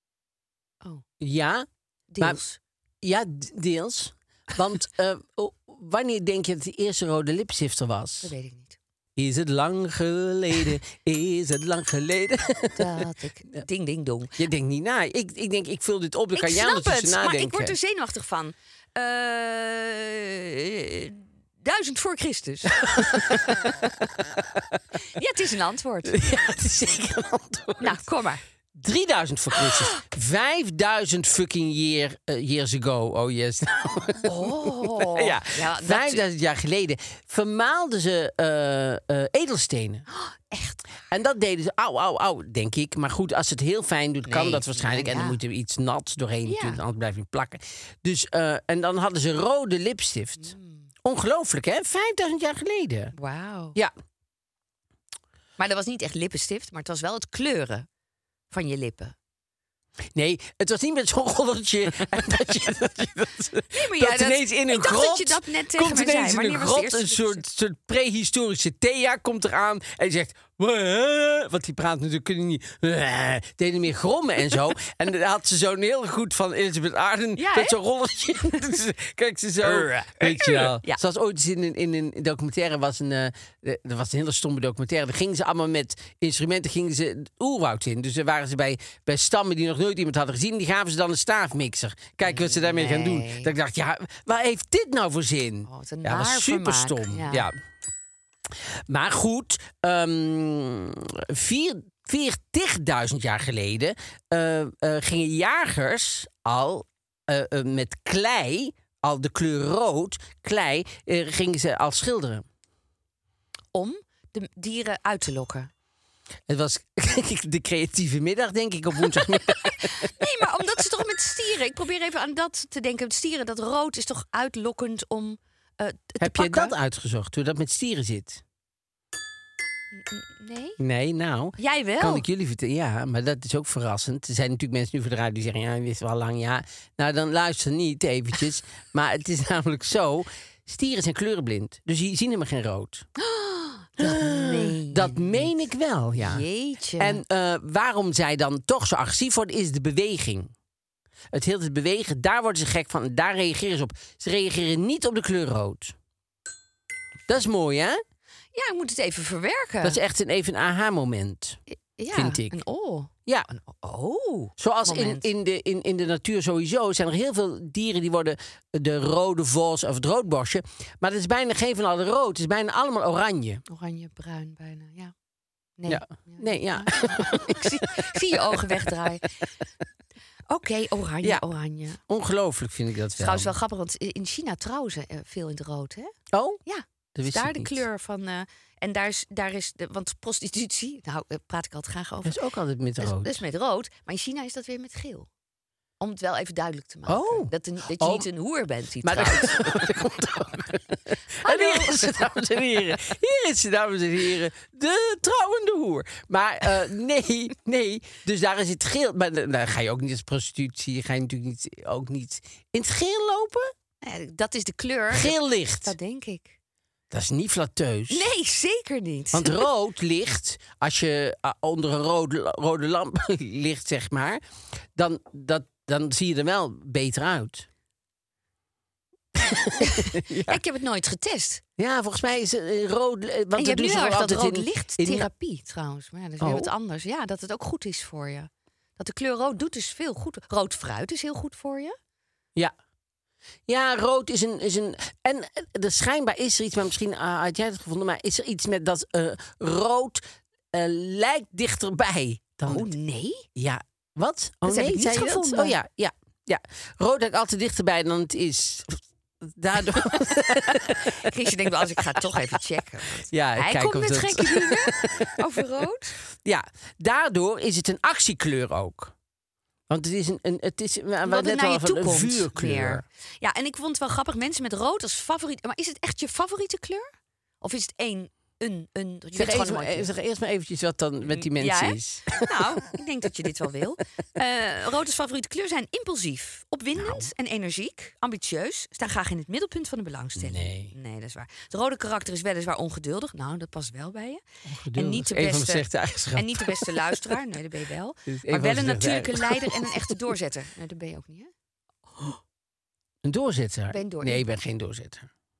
Oh, Ja, deels. ja, deels. Want wanneer denk je dat de eerste rode lipstift er was? Dat weet ik niet. Is het lang geleden? Is het lang geleden? Dat ik... Ding, ding, dong. Je denkt niet na. Ik denk, ik vul dit op. Dan Ik kan jij snap ondertussen het, maar nadenken. ik word er zenuwachtig van. 1000 voor Christus. Ja, het is een antwoord. Ja, het is zeker een antwoord. Nou, kom maar. 3000 voor Christus. 5000 fucking years ago. Oh yes. Oh. Ja, Ja, dat- 5000 jaar geleden vermaalden ze edelstenen. Echt. En dat deden ze, auw, denk ik. Maar goed, als het heel fijn doet, kan Nee, dat waarschijnlijk. ja, En dan ja. moet er iets nats doorheen Ja. natuurlijk, anders blijft het plakken. Dus, en dan hadden ze rode lipstift. Ongelooflijk, hè? 5000 jaar geleden. Wauw. Ja, Maar dat was niet echt lippenstift, maar het was wel het kleuren van je lippen. nee, het was niet met zo'n rollertje. En dat je Nee, maar dat ineens in een ik dacht grot... dat je dat net tegen komt mij ineens zei. in een Wanneer was de grot eerste een lipstift? soort prehistorische Thea komt eraan en die zegt... Want die praat natuurlijk kunnen niet... Deden meer grommen en zo. En dan had ze zo'n heel goed van Elizabeth Arden... Ja, met hè? zo'n rolletje. Dus kijk ze zo... Weet je wel. Ja. Zoals ooit eens in een documentaire was er was een hele stomme documentaire. Daar gingen ze allemaal met instrumenten gingen ze het oerwoud in. Dus daar waren ze bij stammen die nog nooit iemand hadden gezien. Die gaven ze dan een staafmixer. Kijken wat ze daarmee gaan doen. Nee. Dat ik dacht, ja, waar heeft dit nou voor zin? Oh, wat een Ja, dat was naar super vermaak. stom. Ja. Ja. Maar goed, 40.000 jaar geleden gingen jagers al met klei, al de kleur rood, klei, gingen ze al schilderen. Om de dieren uit te lokken. Het was de creatieve middag, denk ik, op woensdagmiddag. Nee, maar omdat ze toch met stieren... Ik probeer even aan dat te denken. Met stieren, dat rood is toch uitlokkend om te Heb je pakken? dat uitgezocht, hoe dat met stieren zit? Nee? Nee, nou... Jij wel? Kan ik jullie vertellen? Ja, maar dat is ook verrassend. Er zijn natuurlijk mensen nu voor de radio die zeggen... ja, je wist wel lang, ja. Nou, dan luister niet eventjes. Maar het is namelijk zo... stieren zijn kleurenblind. Dus die zien helemaal geen rood. Dat meen ik wel, ja. Jeetje. En waarom zij dan toch zo agressief worden... is de beweging. Het heel tijd bewegen, daar worden ze gek van. En daar reageren ze op. Ze reageren niet op de kleur rood. Dat is mooi, hè? Ja, ik moet het even verwerken. Dat is echt even een aha-moment. ja, vind ik. Een oh. Ja. Oh. Zoals moment. in de natuur sowieso zijn er heel veel dieren die worden de rode vos of het roodborstje. Maar dat is bijna geen van alle rood. Het is bijna allemaal oranje. Oranje, bruin bijna, ja. Nee. Ja. Nee, ja. ik zie je ogen wegdraaien. Oké, oranje, Ja. oranje. Ongelooflijk vind ik dat wel. Trouwens wel grappig, want in China trouwen ze veel in het rood, hè? Oh? Ja. Dat Dus wist daar ik de niet. kleur van... en daar is want prostitutie, nou praat ik altijd graag over. Dat is ook altijd met Dat is, rood. dat is met rood, maar in China is dat weer met geel. Om het wel even duidelijk te maken. Oh. Dat je Oh. niet een hoer bent die Maar trouwt. dat komt ook. En hier is het, dames en heren. Hier is het, dames en heren. De trouwende hoer. Maar nee. Dus daar is het geel. Maar dan ga je ook niet als prostitutie. Ga je natuurlijk ook niet in het geel lopen. Dat is de kleur. Geel licht. Dat denk ik. Dat is niet flatteus. Nee, zeker niet. Want rood licht, als je onder een rode lamp ligt, zeg maar, dan zie je er wel beter uit. Ja, ik heb het nooit getest. Ja, volgens mij is rood... Want En je hebt nu ze heel erg dat altijd rood licht in- therapie trouwens. Maar ja, dat is weer Oh. wat anders. Ja, dat het ook goed is voor je. Dat de kleur rood doet dus veel goed. Rood fruit is heel goed voor je. Ja. Ja, rood is een... En schijnbaar is er iets, maar misschien had jij het gevonden... maar is er iets met dat rood lijkt dichterbij dan... Oh nee? Ja, wat? Oh Dat heb nee, ik niet zei je dat? gevonden. Oh ja. Rood lijkt altijd dichterbij dan het is. Daardoor... Chrisje denkt wel, als ik ga toch even checken. Ja, Hij kijk komt of met dat- gekke dingen over rood. Ja, daardoor is het een actiekleur ook. Want het is het is Wat er net naar al je van toe een komt. vuurkleur. Meer. Ja, en ik vond het wel grappig. Mensen met rood als favoriet. Maar is het echt je favoriete kleur? Of is het een? Je vindt Zeg, gewoon een mooie kleur? zeg eerst maar eventjes wat dan met die mensen Ja, hè? is. Nou, ik denk dat je dit wel wil. Rood als favoriete kleur zijn impulsief, opwindend Nou. en energiek, ambitieus, staan graag in het middelpunt van de belangstelling. Nee, dat is waar. Het rode karakter is weliswaar ongeduldig. Nou, dat past wel bij je. En niet de Een van de beste, slechte eigenschappen. en niet de beste luisteraar. Nee, dat ben je wel. Dit is een Maar van wel de een slechte natuurlijke eigenschappen. leider en een echte doorzetter. Nee, dat ben je ook niet, hè? Een doorzetter? Ben je Nee, ik ben geen doorzetter.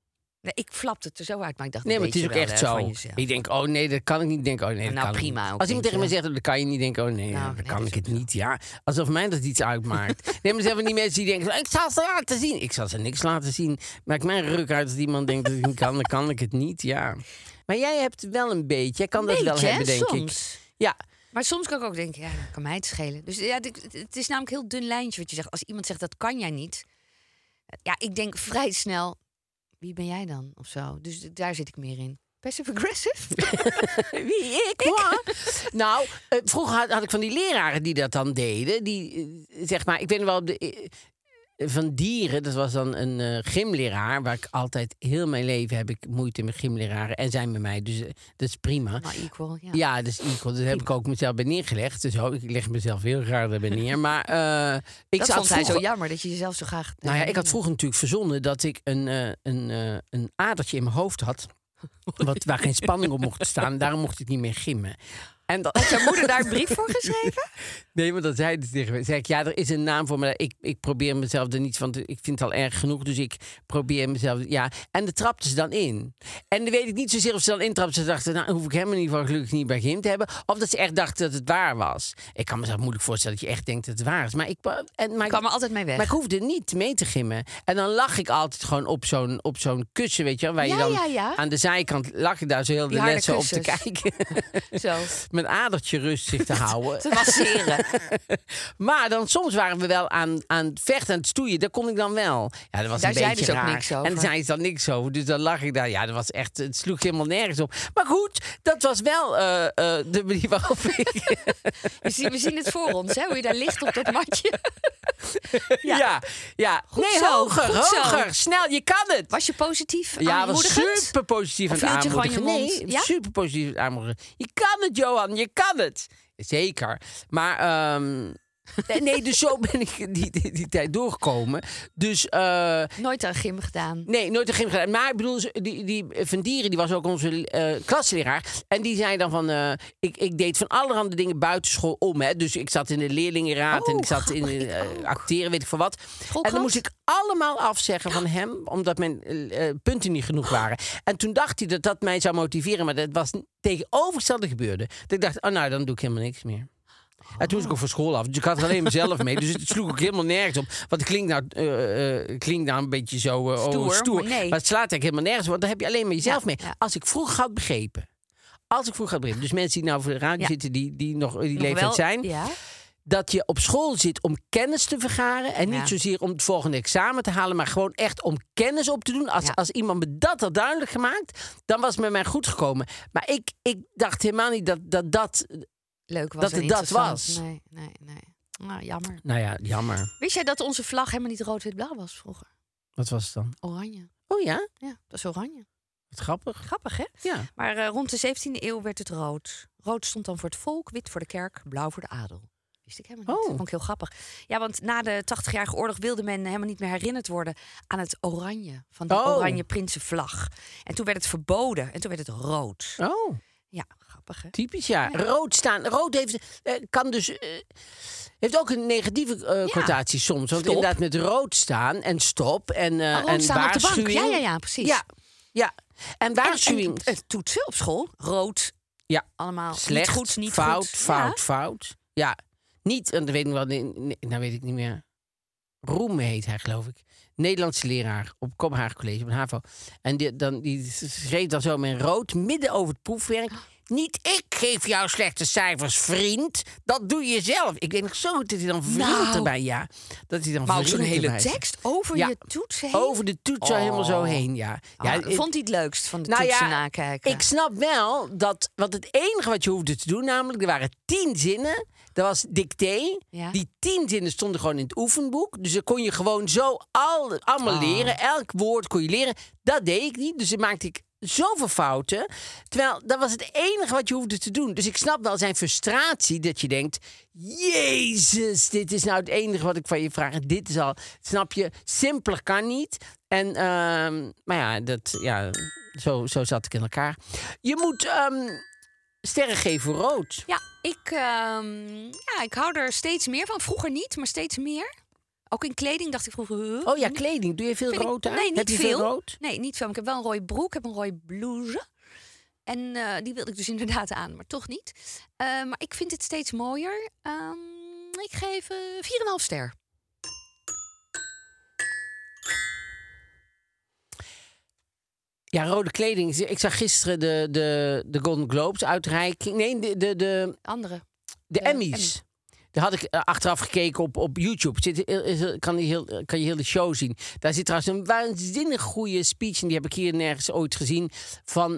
Nee, ik flapte het er zo uit, maar ik dacht... Nee, maar het is ook echt zo. Jezelf. Ik denk, oh nee, dat kan ik niet. Ik denk, oh nee, dat Nou, kan prima ik niet. ook, Als iemand denk tegen je. mij zegt, dat kan je niet, denken, oh nee, Nou, dan nee, kan dat ik is het ook niet. Ja, alsof mij dat iets uitmaakt. Nee, maar er zijn van die mensen die denken, ik zal ze laten zien. Ik zal ze niks laten zien. Maakt mijn ruk uit als iemand denkt dat ik niet kan, dan kan ik het niet, ja. Maar jij hebt wel een beetje, jij kan dat wel hebben, denk soms. ik. Ja, Maar soms kan ik ook denken, ja, dat kan mij het schelen. Dus ja, het is namelijk een heel dun lijntje wat je zegt. Als iemand zegt, dat kan jij niet. Ja, ik denk vrij snel, wie ben jij dan? Of zo. Dus daar zit ik meer in. Passive-aggressive? wie ik? Nou, vroeger had ik van die leraren die dat dan deden. Die, zeg maar, ik weet nog wel, van dieren, dat was dan een gymleraar... waar ik altijd, heel mijn leven heb ik moeite met gymleraren... en zijn met mij, dus dat is prima. Maar equal, ja. Ja, dat is equal. Daar heb ik ook mezelf bij neergelegd. Dus ik leg mezelf heel graag daarbij neer. Maar Dat vond hij zo jammer, dat je jezelf zo graag... Nou ja, ik had vroeger natuurlijk verzonnen dat ik een adertje in mijn hoofd had... waar geen spanning op mocht staan. Daarom mocht ik niet meer gymmen. En Had jouw moeder daar een brief voor geschreven? Nee, maar dat zei ze tegen me. Zei ik, ja, er is een naam voor me. Ik probeer mezelf er niet van te... Ik vind het al erg genoeg, dus ik probeer mezelf... Ja, en daar trapte ze dan in. En dan weet ik niet zozeer of ze dan intrapte. Ze dachten, nou, hoef ik hem in ieder geval gelukkig niet bij gym te hebben. Of dat ze echt dachten dat het waar was. Ik kan mezelf moeilijk voorstellen dat je echt denkt dat het waar is. Maar ik kwam er altijd mee weg. Maar ik hoefde niet mee te gymmen. En dan lag ik altijd gewoon op zo'n kussen, weet je wel. Waar je dan aan de zijkant lag ik daar zo heel de les op te kijken. Zo. Mijn adertje rustig te houden. Te masseren. Maar dan soms waren we wel aan het vechten, aan het stoeien. Daar kon ik dan wel. Ja, dat was Daar een zei beetje dus ook raar. niks over. En daar zei ze dan niks over. Dus dan lag ik daar. Ja, dat was echt... Het sloeg helemaal nergens op. Maar goed, dat was wel de manier waarop ik... We zien het voor ons, hè? Hoe je daar ligt op dat matje. Ja. Goed Nee, zo, hoger. goed zo. Snel, je kan het. Was je positief Ja, was aanmoedigend? super positief aan Of het hield je gewoon aanmoedigen. je mond? Nee, Ja? super positief aan het aanmoedigen. Je kan het, Johan, je kan het. Zeker. Maar nee, dus zo ben ik die tijd doorgekomen. Dus Nooit aan gym gedaan. nee, nooit een gym gedaan. Maar ik bedoel, die Van Dieren, die was ook onze klasleraar. En die zei dan van... Ik deed van allerhande dingen buitenschool om. Hè. Dus ik zat in de leerlingenraad en ik zat in acteren, weet ik veel wat. En dan moest ik allemaal afzeggen van hem, omdat mijn punten niet genoeg waren. En toen dacht hij dat dat mij zou motiveren, maar dat was tegenovergestelde gebeurde. Dat ik dacht, nou, dan doe ik helemaal niks meer. En toen was ik ook van school af. Dus ik had er alleen mezelf mee. Dus het sloeg ook helemaal nergens op. Want het klinkt nou een beetje zo stoer. Maar nee. Maar het slaat eigenlijk helemaal nergens op. Want dan heb je alleen maar jezelf mee. Ja. Als ik vroeger had begrepen. Dus mensen die nou voor de radio zitten, die nog die leeftijd wel, zijn. Ja. Dat je op school zit om kennis te vergaren. En niet zozeer om het volgende examen te halen. Maar gewoon echt om kennis op te doen. Als iemand me dat had duidelijk gemaakt, dan was het met mij goed gekomen. Maar ik dacht helemaal niet dat Leuk was dat en het dat interessant. was. Nee. Nou, jammer. Nou ja, jammer. Wist jij dat onze vlag helemaal niet rood-wit-blauw was vroeger? Wat was het dan? Oranje. Oh ja? Ja, dat is oranje. Wat grappig. Grappig, hè? Ja. Maar rond de 17e eeuw werd het rood. Rood stond dan voor het volk, wit voor de kerk, blauw voor de adel. Wist ik helemaal niet. Oh. Vond ik heel grappig. Ja, want na de 80-jarige oorlog wilde men helemaal niet meer herinnerd worden aan het oranje. Van de oranje prinsenvlag. En toen werd het verboden. En toen werd het rood. Oh, Ja, grappig, hè? typisch ja. Rood staan. Rood heeft, kan dus... heeft ook een negatieve connotatie soms. Want Stop. inderdaad met rood staan en stop en rood staan op de bank. waarschuwing. Ja, precies. Ja. En waarschuwing. En toetsen op school. Rood. Ja. Allemaal Slecht, niet goed, niet fout, goed. fout. Ja, niet, en dat weet ik wel, nou weet ik niet meer. Roem heet hij, geloof ik. Nederlandse leraar op Kopenhagen College, op een HAVO. En die schreef dan zo met rood midden over het proefwerk. Niet ik geef jou slechte cijfers, vriend. Dat doe je zelf. Ik weet nog zo goed dat hij dan vriend erbij, ja. Dat hij dan Maar ook vriend zo'n hele erbij zet. tekst over je toets heen? Over de toets zo helemaal zo heen, ja. Vond hij het leukst van de toetsen nakijken? Ik snap wel dat... Want het enige wat je hoefde te doen, namelijk... Er waren 10 zinnen. Dat was dicté. Ja. Die 10 zinnen stonden gewoon in het oefenboek. Dus dan kon je gewoon zo allemaal leren. Elk woord kon je leren. Dat deed ik niet. Dus dan maakte ik zoveel fouten. Terwijl, dat was het enige wat je hoefde te doen. Dus ik snap wel zijn frustratie dat je denkt... Jezus, dit is nou het enige wat ik van je vraag. Dit is al, snap je, simpeler kan niet. En, maar ja, zo zat ik in elkaar. Je moet sterren geven voor rood. Ja, ik hou er steeds meer van. Vroeger niet, maar steeds meer. Ook in kleding dacht ik vroeger... Oh ja, kleding. Doe je veel rood aan? Nee, niet Heb je veel. rood? Nee, niet veel. Ik heb wel een rode broek, ik heb een rode blouse. En die wilde ik dus inderdaad aan, maar toch niet. Maar ik vind het steeds mooier. Ik geef 4,5 ster. Ja, rode kleding. Ik zag gisteren de Golden Globes uitreiking. Nee, de Andere. Emmys. Daar had ik achteraf gekeken op YouTube. Kan je heel de show zien. Daar zit trouwens een waanzinnig goede speech. En die heb ik hier nergens ooit gezien. Van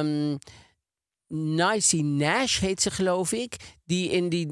Niecy Nash heet ze, geloof ik. Die in die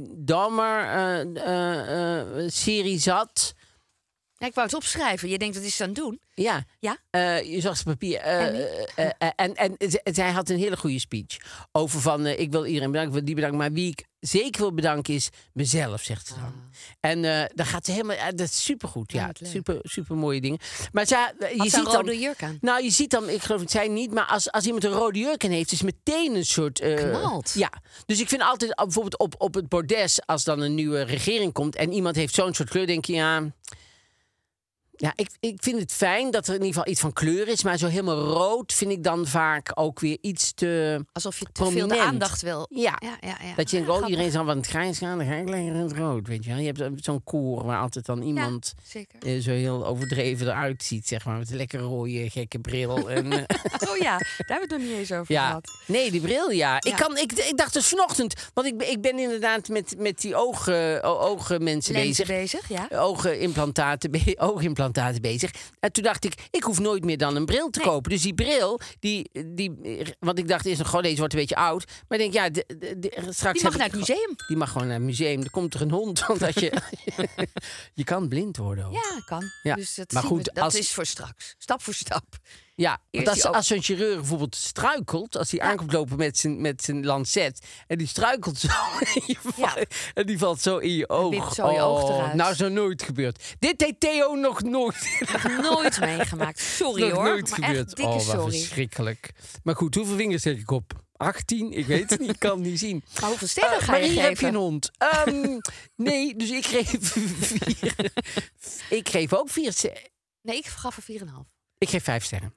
Dahmer-serie zat. Ja, ik wou het opschrijven. Je denkt, dat is ze aan het doen? Ja. Ja? Je zag zijn papier. En zij had een hele goede speech. Over van, ik wil iedereen bedanken, ik wil die bedanken. Maar wie ik zeker wil bedanken is mezelf, zegt ze dan. En daar gaat ze helemaal... dat is supergoed, ja. Super mooie dingen. Maar je ziet een dan... rode jurk aan? Nou, je ziet dan, ik geloof het zij niet... maar als iemand een rode jurk aan heeft... is meteen een soort... knalt. Ja. Dus ik vind altijd, bijvoorbeeld op het bordes... als dan een nieuwe regering komt... en iemand heeft zo'n soort kleur, denk je... Ja, ik vind het fijn dat er in ieder geval iets van kleur is. Maar zo helemaal rood vind ik dan vaak ook weer iets te Alsof je te prominent. veel de aandacht wil. Ja. Dat je denkt, grappig. iedereen zal van het grijs gaan. Dan ga ik lekker in het rood, weet je wel. Je hebt zo'n koor waar altijd dan iemand zeker. zo heel overdreven eruit ziet, zeg maar. Met een lekker rode, gekke bril. En, Oh ja, daar hebben we het nog niet eens over gehad. Nee, die bril, ja. Ik dacht dus vanochtend, want ik ben inderdaad met die oogmensen bezig. Ja. Oogimplantaten bezig. En toen dacht ik hoef nooit meer dan een bril te kopen. Dus die bril, want ik dacht eerst nog gewoon, deze wordt een beetje oud. Maar ik denk, straks... Die mag naar het museum. Die mag gewoon naar het museum. Er komt er een hond, want dat je kan blind worden ook. Ja, kan. Ja. Dus dat, Maar goed, dat is voor straks. Stap voor stap. Ja, want Eerst als zo'n chirurg bijvoorbeeld struikelt... als hij aankomt lopen met zijn lancet... en die struikelt zo en die valt zo in je oog. wipt zo je oog eruit. Nou, zo nooit gebeurd. Dit heeft Theo nog nooit... Nooit meegemaakt. Sorry nog hoor. nooit maar gebeurd. echt dikke Wat sorry. verschrikkelijk. Maar goed, hoeveel vingers zeg ik op? 18? Ik weet het niet, ik kan het niet zien. Maar hoeveel sterren ga maar je hier geven? heb je een hond. Nee, dus ik geef 4. Ik geef ook 4 sterren. Nee, ik gaf er 4,5. Ik geef 5 sterren.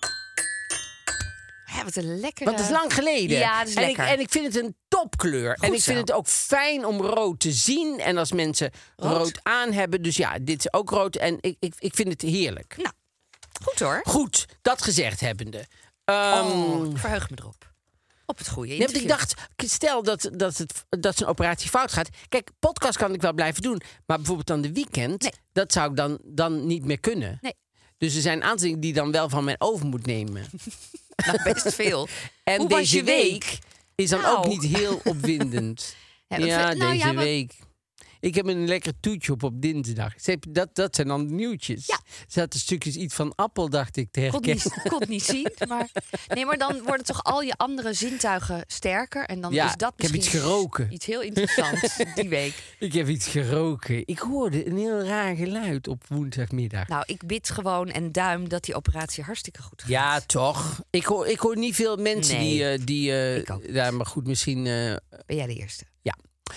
Ja, wat een lekkere... Want het is lang geleden. Ja, dat is lekker. En ik vind het een topkleur. Goed en ik zo. vind het ook fijn om rood te zien. En als mensen rood aan hebben. Dus ja, dit is ook rood. En ik vind het heerlijk. Nou, goed hoor. Goed, dat gezegd hebbende. Ik verheug me erop. Op het goede Nee, want interview. ik dacht, stel dat zo'n operatie fout gaat. Kijk, podcast kan ik wel blijven doen. Maar bijvoorbeeld dan de weekend, Nee. dat zou ik dan niet meer kunnen. Nee. Dus er zijn een aantal dingen die dan wel van mij over moet nemen. Nou, best veel. En Hoe was deze je week? is dan Nou. ook niet heel opwindend. Ja, Deze week. Ik heb een lekker toetje op dinsdag. Dat zijn dan de nieuwtjes. Ja. Er zaten stukjes iets van appel, dacht ik, te herkennen. Kon het niet zien. Maar dan worden toch al je andere zintuigen sterker. En dan Ja, is dat ik heb misschien iets geroken. iets heel interessants die week. Ik heb iets geroken. Ik hoorde een heel raar geluid op woensdagmiddag. Nou, ik bid gewoon en duim dat die operatie hartstikke goed gaat. Ja, toch. Ik hoor niet veel mensen Nee, die ik ook niet. ja, maar goed, misschien... Ben jij de eerste? Ja.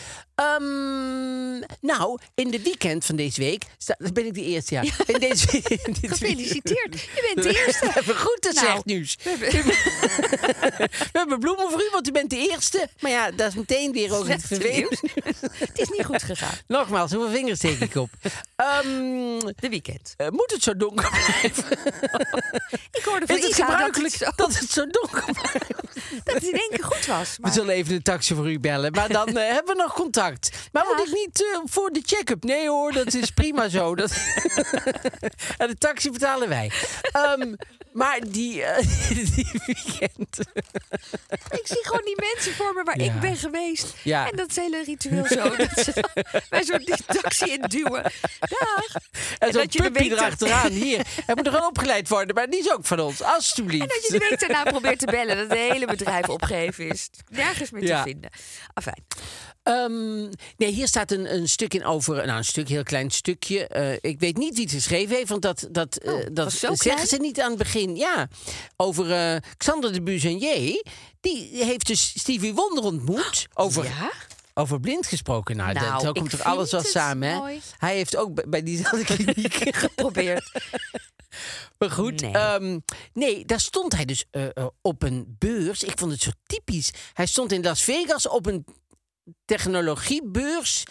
Nou, in de weekend van deze week... ben ik de eerste, ja. In deze, Gefeliciteerd. Je bent de eerste. We hebben goed te Nou, zeggen nieuws. We hebben bloemen voor u, want u bent de eerste. Maar ja, dat is meteen weer ook het Slecht vervelend. Het is niet goed gegaan. Nogmaals, hoeveel vingers steek ik op? De weekend. Moet het zo donker blijven? Ik hoorde van Is het Isa gebruikelijk dat het zo donker blijft? dat het in één keer goed was. We Maar zullen even een taxi voor u bellen, maar dan hebben we nog contact. Maar Ja. moet ik niet voor de check-up? Nee hoor, dat is prima zo. En de taxi betalen wij. Maar die weekend... ik zie gewoon die mensen voor me waar Ja. ik ben geweest. Ja. En dat is hele ritueel zo. Dat ze dan bij zo'n die taxi induwen. Dag. En zo'n dat je de puppy week erachteraan. Hier, hij moet er gewoon opgeleid worden, maar die is ook van ons. Alsjeblieft. En dat je de week daarna probeert te bellen. Dat het hele bedrijf opgegeven is. Nergens meer Ja. te vinden. Afijn. Nee, hier staat een stuk in over... Nou, een stuk, heel klein stukje. Ik weet niet wie het geschreven heeft, want dat was zo zeggen klein? ze niet aan het begin. Ja, over Xander de Buzanier. Die heeft dus Stevie Wonder ontmoet. Over Ja? Over blind gesproken. Nou, zo komt toch alles wel samen, hè? Mooi. Hij heeft ook bij diezelfde kliniek Geprobeerd. Maar goed, nee, daar stond hij dus op een beurs. Ik vond het zo typisch. Hij stond in Las Vegas op een technologiebeurs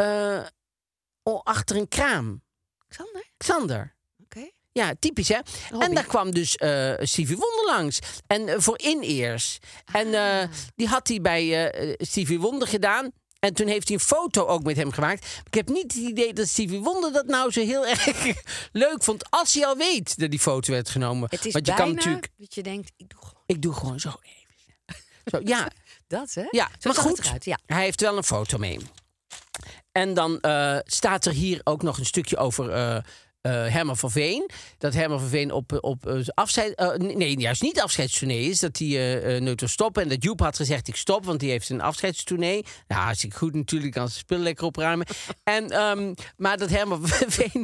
achter een kraam. Xander. Oké. Ja, typisch, hè? En daar kwam dus Stevie Wonder langs. En voor in-ears. En die had hij bij Stevie Wonder gedaan. En toen heeft hij een foto ook met hem gemaakt. Maar ik heb niet het idee dat Stevie Wonder dat nou zo heel erg leuk vond. Als hij al weet dat die foto werd genomen. Het is Want je bijna kan natuurlijk, dat je denkt, ik doe gewoon zo even. Zo, ja. Dat, hè? Ja, Zo maar zag het goed, eruit, ja. hij heeft wel een foto mee. En dan staat er hier ook nog een stukje over Herman van Veen. Dat Herman van Veen op afscheid... nee, juist niet afscheidstournee is. Dat hij nu te stoppen. En dat Joep had gezegd, ik stop, want die heeft een afscheidstournee. Nou, hartstikke goed natuurlijk, kan zijn spullen lekker opruimen. Maar dat Herman van Veen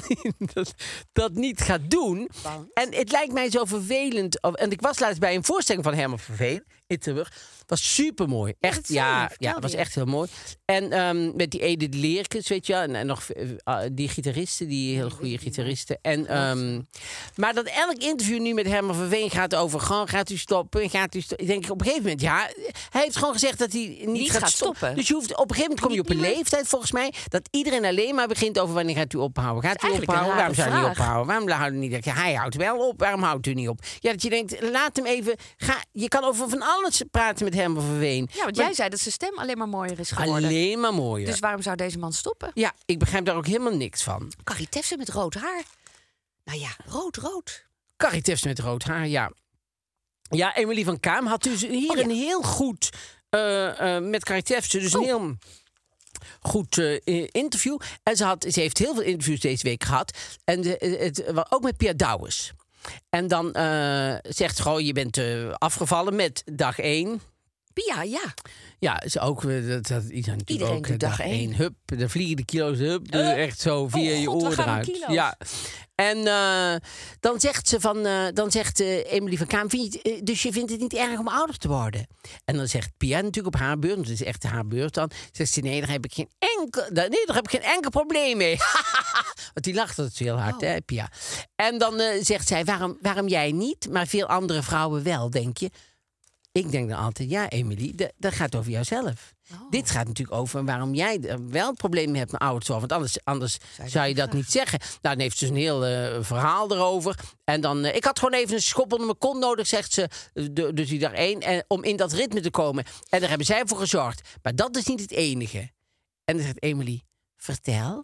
dat niet gaat doen. En het lijkt mij zo vervelend. En ik was laatst bij een voorstelling van Herman van Veen in Tilburg. Was super mooi. Echt, ja, was echt heel mooi. En met die Edith Leerkens, weet je wel. En nog die gitaristen, die heel goede gitaristen. En, maar dat elk interview nu met Herman van Veen gaat over... gaat u stoppen? Ik denk op een gegeven moment, ja... Hij heeft gewoon gezegd dat hij niet gaat stoppen. Dus je hoeft, op een gegeven moment kom je op een leeftijd, volgens mij... dat iedereen alleen maar begint over wanneer gaat u ophouden. Gaat u ophouden? Waarom zou hij niet ophouden? Waarom houdt u niet? Hij houdt wel op. Waarom houdt u niet op? Ja, dat je denkt, laat hem even... Je kan over van alles praten met Herman van Veen. Ja, want jij zei dat zijn stem alleen maar mooier is geworden. Alleen maar mooier. Dus waarom zou deze man stoppen? Ja, ik begrijp daar ook helemaal niks van. Carrie Tefse met rood haar. Nou ja, rood. Carrie Tefse met rood haar, ja. Ja, Emilie van Kaam had dus hier een heel goed... met Carrie Tefse, dus een heel goed interview. En ze heeft heel veel interviews deze week gehad. En ook met Pia Douwes. En dan zegt ze gewoon, je bent afgevallen met dag 1... Pia, ja. Ja, is ook Iedereen ook doet dag 1. Hup, dan vliegen de kilo's, hup, echt zo via je oren eruit. Ja. En dan zegt Emilie van Kaam, dus je vindt het niet erg om ouder te worden? En dan zegt Pia natuurlijk op haar beurt, want het is echt haar beurt dan, zegt ze, nee, daar heb ik geen enkel probleem mee. Want die lacht altijd heel hard, hè, Pia. En dan zegt zij, waarom jij niet, maar veel andere vrouwen wel, denk je? Ik denk dan altijd, ja, Emilie, dat gaat over jouzelf. Oh. Dit gaat natuurlijk over waarom jij wel een probleem hebt met ouder te worden. Want anders zou je dat niet zeggen. Nou, dan heeft ze een heel verhaal erover. En dan, ik had gewoon even een schop onder mijn kont nodig, zegt ze. Dus die dag 1, om in dat ritme te komen. En daar hebben zij voor gezorgd. Maar dat is niet het enige. En dan zegt Emilie, vertel.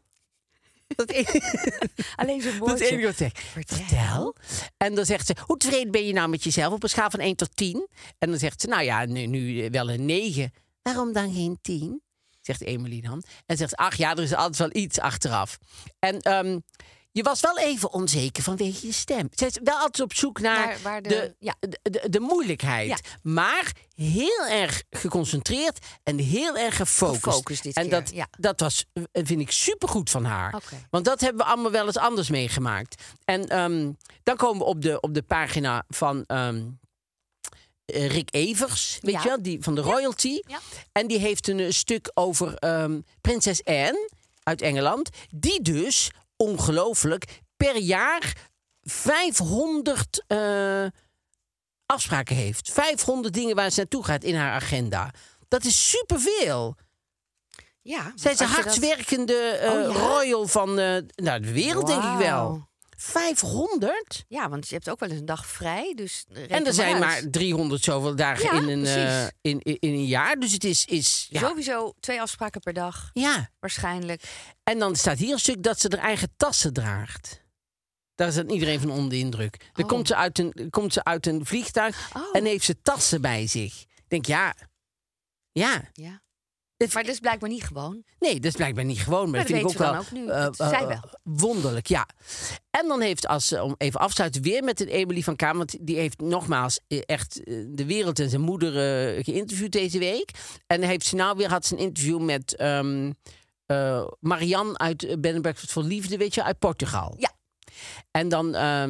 Alleen zo'n woordje. Dat is het enige wat zegt. Vertel. En dan zegt ze, hoe tevreden ben je nou met jezelf op een schaal van 1 tot 10? En dan zegt ze, nou ja, nu wel een 9. Waarom dan geen 10? Zegt Emilie dan. En zegt, ach ja, er is altijd wel iets achteraf. En je was wel even onzeker vanwege je stem. Ze is wel altijd op zoek naar de moeilijkheid. Ja. Maar heel erg geconcentreerd en heel erg gefocust. Dit en keer, dat was, vind ik, supergoed van haar. Okay. Want dat hebben we allemaal wel eens anders meegemaakt. En dan komen we op de pagina van... Rick Evers, weet je wel, die van de royalty. Ja. En die heeft een stuk over prinses Anne uit Engeland. Die dus, ongelooflijk, per jaar 500 afspraken heeft. 500 dingen waar ze naartoe gaat in haar agenda. Dat is superveel. Ja, zij is de hardst werkende royal van de wereld, denk ik wel. 500? Ja, want je hebt ook wel eens een dag vrij. Dus en er zijn maar 300 zoveel dagen in een jaar. Dus het is sowieso 2 afspraken per dag. Ja. Waarschijnlijk. En dan staat hier een stuk dat ze haar eigen tassen draagt. Daar is dan iedereen van onder de indruk. Dan komt ze uit een vliegtuig en heeft ze tassen bij zich. Ik denk, ja. Maar dat is blijkbaar niet gewoon. Nee, dat is blijkbaar niet gewoon. Maar dat vind ik ook wel, ook nu. Zij wel. Wonderlijk, ja. En dan heeft, om even af te sluiten, weer met een Emilie van Kaam. Want die heeft nogmaals echt de wereld en zijn moeder geïnterviewd deze week. En had ze een interview met Marianne uit Bed & Breakfast voor Liefde, weet je, uit Portugal. Ja. En dan...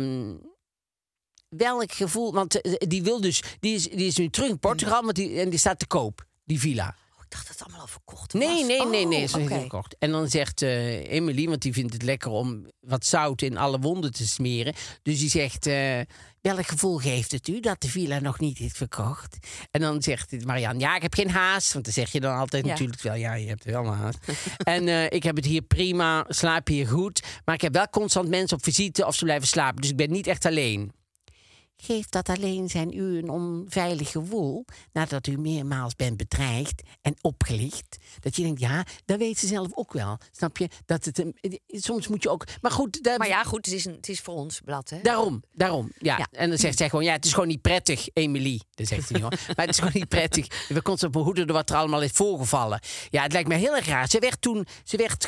welk gevoel... Want die is nu terug in Portugal, en die staat te koop, die villa. dacht dat het allemaal al verkocht was. Nee, is nog niet oké. verkocht. En dan zegt Emily, want die vindt het lekker om wat zout in alle wonden te smeren. Dus die zegt, welk gevoel geeft het u dat de villa nog niet is verkocht? En dan zegt Marianne, ja, ik heb geen haast. Want dan zeg je dan altijd natuurlijk wel, ja, je hebt wel haast. En ik heb het hier prima, slaap hier goed. Maar ik heb wel constant mensen op visite of ze blijven slapen. Dus ik ben niet echt alleen. Geeft dat alleen zijn u een onveilig gevoel nadat u meermaals bent bedreigd en opgelicht? Dat je denkt, ja, dat weet ze zelf ook wel. Snap je? Dat het soms moet je ook... Maar goed, Maar ja, goed, het is voor ons blad, hè? Daarom. Ja. En dan zegt zij gewoon, ja, het is gewoon niet prettig, Emily. Dat zegt ze niet hoor. Maar het is gewoon niet prettig. We constant behoeden wat er allemaal is voorgevallen. Ja, het lijkt mij heel erg raar. Ze werd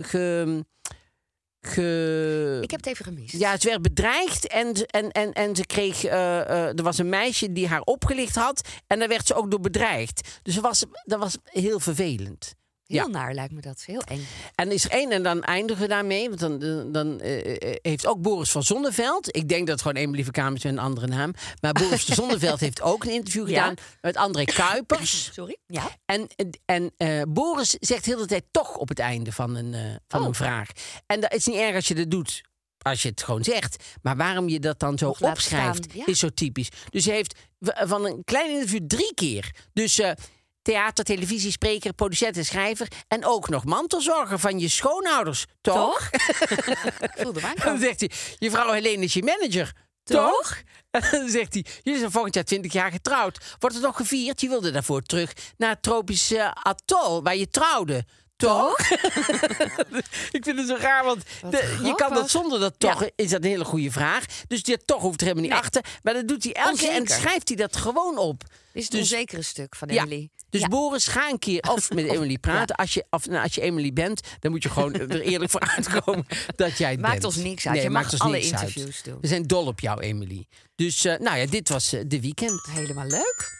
Ik heb het even gemist. Ja, ze werd bedreigd en ze kreeg... er was een meisje die haar opgelicht had en daar werd ze ook door bedreigd. Dus dat was heel vervelend. Heel naar lijkt me dat. Heel eng. En is er één, en dan eindigen we daarmee. Want dan heeft ook Boris van Zonneveld... Ik denk dat het gewoon Emily Verkamer is met een andere naam. Maar Boris van Zonneveld heeft ook een interview gedaan met André Kuipers. Sorry? Ja. En Boris zegt heel de tijd toch op het einde van een vraag. En dat is niet erg als je dat doet, als je het gewoon zegt. Maar waarom je dat dan zo Nog laat opschrijft, staan, ja. is zo typisch. Dus hij heeft van een klein interview 3 keer... Dus theater, televisie, spreker, producent en schrijver... en ook nog mantelzorger van je schoonouders. Toch? Ik voelde hem En dan aankomen. zegt hij, je vrouw Helene is je manager. Toch? En dan zegt hij, jullie zijn volgend jaar 20 jaar getrouwd. Wordt het nog gevierd? Je wilde daarvoor terug naar het tropische atol waar je trouwde. Toch? Ik vind het zo raar, want je kan dat grappig. zonder dat toch, Ja. is dat een hele goede vraag. Dus die toch hoeft er helemaal niet achter. Maar dan doet hij elke keer en Onzeker. schrijft hij dat gewoon op. Dit is het Dus- onzekere stuk van Ja. Emily. Dus Ja. Boris, ga een keer of met Emily praten. Als je Emily bent, dan moet je gewoon er eerlijk voor uitkomen dat jij het Maakt bent. ons niks uit. Nee, Je maakt mag ons alle niks uit. interviews doen. We zijn dol op jou, Emily. Dus dit was de weekend. Helemaal leuk.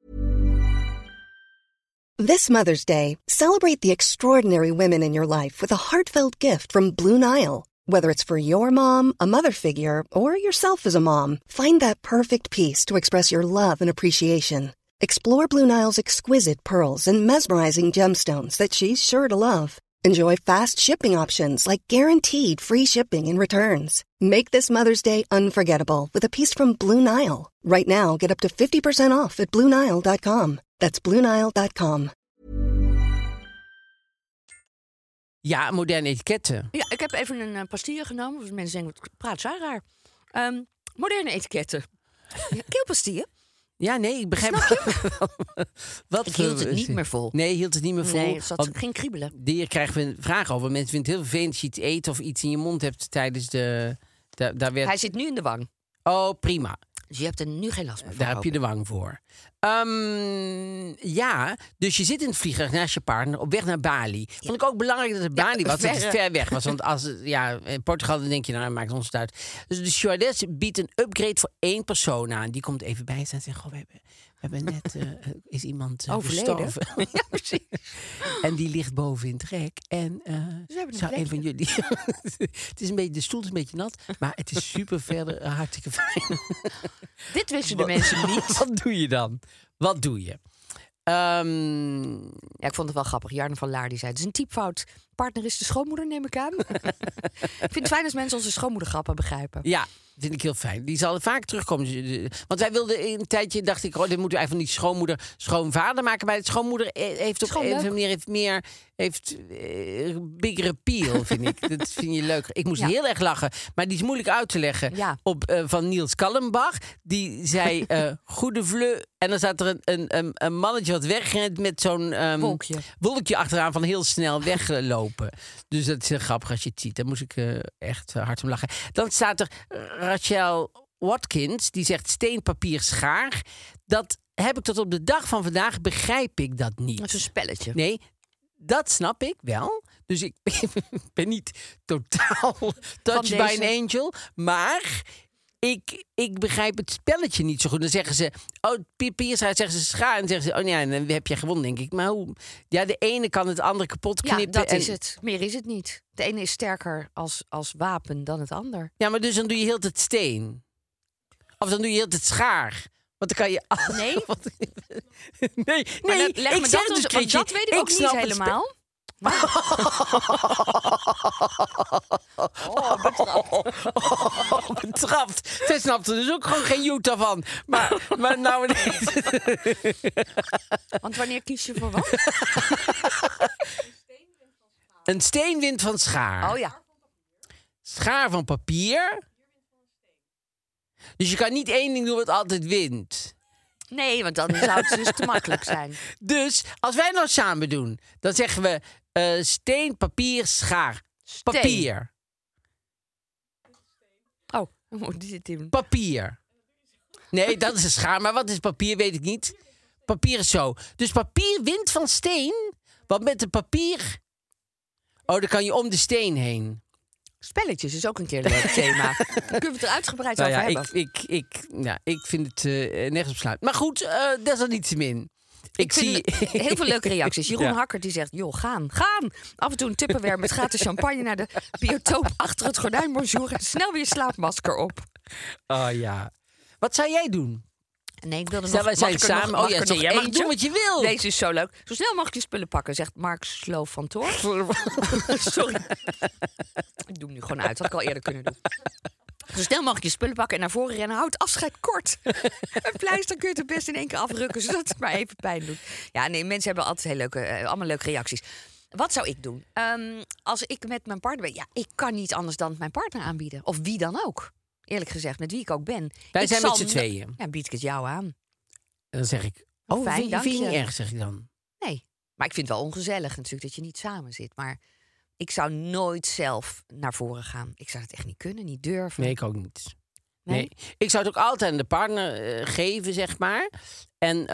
This Mother's Day, celebrate the extraordinary women in your life with a heartfelt gift from Blue Nile. Whether it's for your mom, a mother figure, or yourself as a mom, find that perfect piece to express your love and appreciation. Explore Blue Nile's exquisite pearls and mesmerizing gemstones that she's sure to love. Enjoy fast shipping options like guaranteed free shipping and returns. Make this Mother's Day unforgettable with a piece from Blue Nile. Right now, get up to 50% off at BlueNile.com. That's BlueNile.com. Ja, moderne etiketten. Ja, ik heb even een pastille genomen. Want mensen denken, wat praat zij raar. Moderne etiketten. Ja, keelpastille. Ja, nee, ik begrijp Wat Ik hield het niet meer vol. Nee, hield het niet meer vol. Nee, het Want ging kriebelen. hier krijgen we vragen over. Mensen vinden het heel vervelend als je iets eet of iets in je mond hebt tijdens de... Daar werd... Hij zit nu in de wang. Oh, prima. Dus je hebt er nu geen last meer van. Daar heb je de wang voor. Ja, dus je zit in het vliegtuig naast je partner op weg naar Bali. Vond ik ook belangrijk dat het Bali was, dat het ver weg was. Want als in Portugal dan denk je, nou, maakt ons het uit. Dus de stewardess biedt een upgrade voor 1 persoon aan. Die komt even bij staan en zegt, goh, we hebben net, is iemand Overleden? gestorven. Ja, precies. En die ligt boven in het rek. En hebben een zou een van jullie... de stoel is een beetje nat, maar het is super verder hartstikke fijn. Dit wisten de mensen niet. Wat doe je dan? Wat doe je? Ja, ik vond het wel grappig. Jarno van Laar die zei, het is een typfout. Partner is de schoonmoeder, neem ik aan. Ik vind het fijn als mensen onze schoonmoedergrappen begrijpen. Ja, vind ik heel fijn. Die zal vaak terugkomen. Want wij wilden een tijdje, dacht ik, dit moeten we eigenlijk niet schoonmoeder, schoonvader maken. Maar de schoonmoeder heeft op een of andere manier heeft bigger appeal, vind ik. Dat vind je leuk. Ik moest heel erg lachen, maar die is moeilijk uit te leggen. Ja. Van Niels Kallenbach. Die zei, goede vleu. En dan staat er een mannetje wat wegrent met zo'n wolkje achteraan van heel snel weglopen. Dus dat is heel grappig als je het ziet. Daar moest ik echt hard om lachen. Dan staat er Rachel Watkins, die zegt steen, papier, schaar. Dat heb ik tot op de dag van vandaag, begrijp ik dat niet. Dat is een spelletje. Nee, dat snap ik wel. Dus ik ben niet totaal touched by an angel. Maar ik begrijp het spelletje niet zo goed. Dan zeggen ze, papierschaar, zeggen ze schaar. En zeggen ze, oh ja, dan heb jij gewonnen, denk ik. Maar hoe? Ja, de ene kan het andere kapot knippen. Ja, dat is het. Meer is het niet. De ene is sterker als wapen dan het ander. Ja, maar dus dan doe je heel het steen. Of dan doe je heel het schaar. Want dan kan je... Nee? nee, Maar leg me ik zeg dat dus, eens, want dat weet ik ook niet snap het helemaal. Betrapt. Zij snapt er dus ook gewoon geen jota van. Maar nou ineens... Want wanneer kies je voor wat? Een steenwind van schaar. Oh ja. Schaar van papier. Dus je kan niet één ding doen wat altijd wint. Nee, want dan zou het dus te makkelijk zijn. Dus als wij nou samen doen, dan zeggen we steen, papier, schaar. Steen. Papier. Oh, hoe moet dit doen? Papier. Nee, dat is een schaar. Maar wat is papier, weet ik niet. Papier is zo. Dus papier wint van steen. Want met de papier... Oh, dan kan je om de steen heen. Spelletjes is ook een keer een leuk thema. Daar kunnen we het er uitgebreid over hebben. Ik vind het nergens op sluit. Maar goed, desalniettemin. Ik zie heel veel leuke reacties. Jeroen Hakkert die zegt, joh, gaan. Af en toe een Tupperware met gratis champagne naar de biotoop achter het gordijn. Bonjour. Snel weer je slaapmasker op. Oh ja. Wat zou jij doen? Nee, ik wilde Stel, nog... wij zijn samen. Oh ja, jij mag doen wat je wil. Deze is zo leuk. Zo snel mogelijk je spullen pakken, zegt Mark Sloof van Toor. Sorry. Ik doe hem nu gewoon uit. Had ik al eerder kunnen doen. Zo snel mogelijk je spullen pakken en naar voren rennen. Houd afscheid kort. Een pleister kun je het best in één keer afrukken, zodat het maar even pijn doet. Ja, nee, mensen hebben altijd heel leuke, allemaal leuke reacties. Wat zou ik doen? Als ik met mijn partner ben, ja, ik kan niet anders dan mijn partner aanbieden. Of wie dan ook. Eerlijk gezegd, met wie ik ook ben. Wij zijn met z'n tweeën. Ja, bied ik het jou aan. En dan zeg ik, Fijn, vind je niet dank je. erg, zeg ik dan. Nee, maar ik vind het wel ongezellig natuurlijk dat je niet samen zit. Maar ik zou nooit zelf naar voren gaan. Ik zou het echt niet kunnen, niet durven. Nee, ik ook niet. Nee? Nee. Ik zou het ook altijd aan de partner geven, zeg maar. En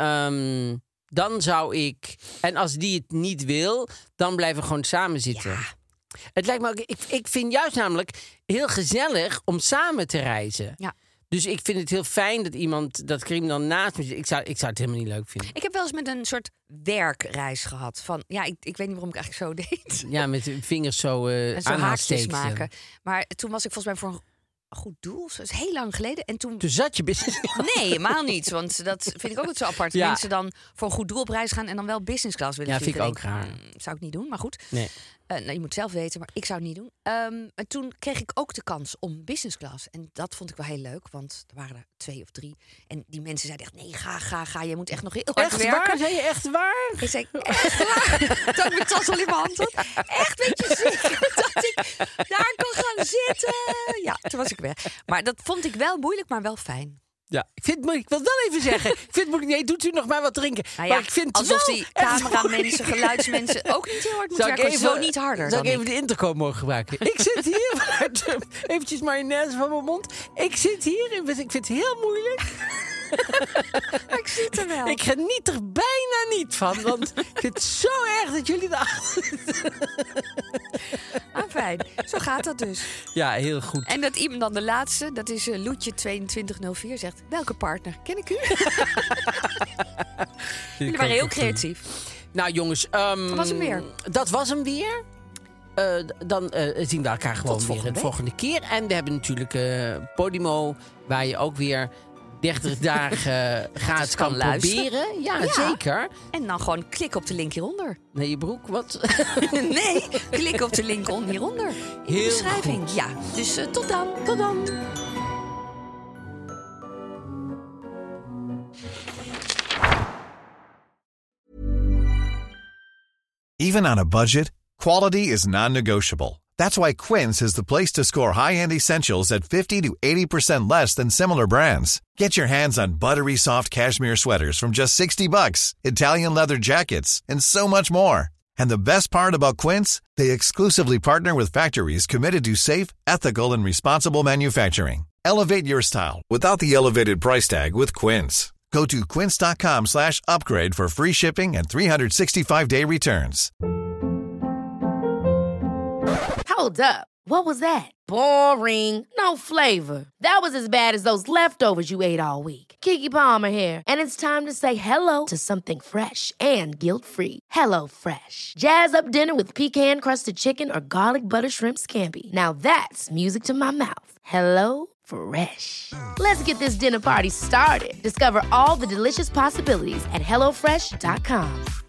dan zou ik... En als die het niet wil, dan blijven we gewoon samen zitten. Ja. Het lijkt me ook... Ik vind juist namelijk heel gezellig om samen te reizen. Ja. Dus ik vind het heel fijn dat iemand, dat Krim dan naast me zit. Ik zou het helemaal niet leuk vinden. Ik heb wel eens met een soort werkreis gehad. Van, ja, ik weet niet waarom ik eigenlijk zo deed. Ja, met de vingers zo En zo haakjes aanhaalsteekjes. maken. Maar toen was ik volgens mij voor een goed doel. Dat is heel lang geleden. En toen Zat je business. nee, helemaal niet. Want dat vind ik ook zo apart. Ja. Mensen dan voor een goed doel op reis gaan en dan wel business class willen Ja, vind ik vliegen. ook raar. Zou ik niet doen, maar goed. Nee. Nou, je moet zelf weten, maar ik zou het niet doen. En toen kreeg ik ook de kans om business class. En dat vond ik wel heel leuk, want er waren er 2 of 3. En die mensen zeiden echt, nee, ga. Je moet echt nog heel hard Echt werken. waar? Zei je echt waar? Ik zei, echt waar? Toen ik mijn tas al in mijn hand had. Echt, weet je zeker dat ik daar kan gaan zitten? Ja, toen was ik weg. Maar dat vond ik wel moeilijk, maar wel fijn. Ja, ik wil het wel even zeggen. Ik vind het moeilijk. Nee, doet u nog maar wat drinken. Nou maar ja, ik vind het alsof wel die echt cameramensen, moeilijk. geluidsmensen ook niet heel hard moeten Zou ik werken. Zo niet harder Zou dan ik even de intercom mogen gebruiken? Ik zit hier, eventjes mayonaise van mijn mond. Ik zit hier, ik vind het heel moeilijk. Maar ik zit er wel. Ik geniet er bijna niet van, want ik vind het zo erg dat jullie erachter zitten. Fijn, zo gaat dat dus. Ja, heel goed. En dat iemand dan de laatste, dat is Loetje 2204, zegt... Welke partner? Ken ik u? Jullie waren heel creatief. Nou jongens, Dat was hem weer. Dat was hem weer. Dan zien we elkaar gewoon weer de volgende keer. En we hebben natuurlijk Podimo, waar je ook weer 30 dagen gratis kan proberen. Ja, zeker. En dan gewoon klik op de link hieronder. Nee, je broek, wat? Nee, klik op de link hieronder. In de beschrijving. goed. Ja, dus tot dan. Tot dan. Even on a budget, quality is non-negotiable. That's why Quince is the place to score high-end essentials at 50 to 80% less than similar brands. Get your hands on buttery soft cashmere sweaters from just $60, Italian leather jackets, and so much more. And the best part about Quince, they exclusively partner with factories committed to safe, ethical, and responsible manufacturing. Elevate your style without the elevated price tag with Quince. Go to quince.com/upgrade for free shipping and 365-day returns. Hold up. What was that? Boring. No flavor. That was as bad as those leftovers you ate all week. Keke Palmer here, and it's time to say hello to something fresh and guilt-free. Hello Fresh. Jazz up dinner with pecan-crusted chicken or garlic butter shrimp scampi. Now that's music to my mouth. Hello Fresh. Let's get this dinner party started. Discover all the delicious possibilities at hellofresh.com.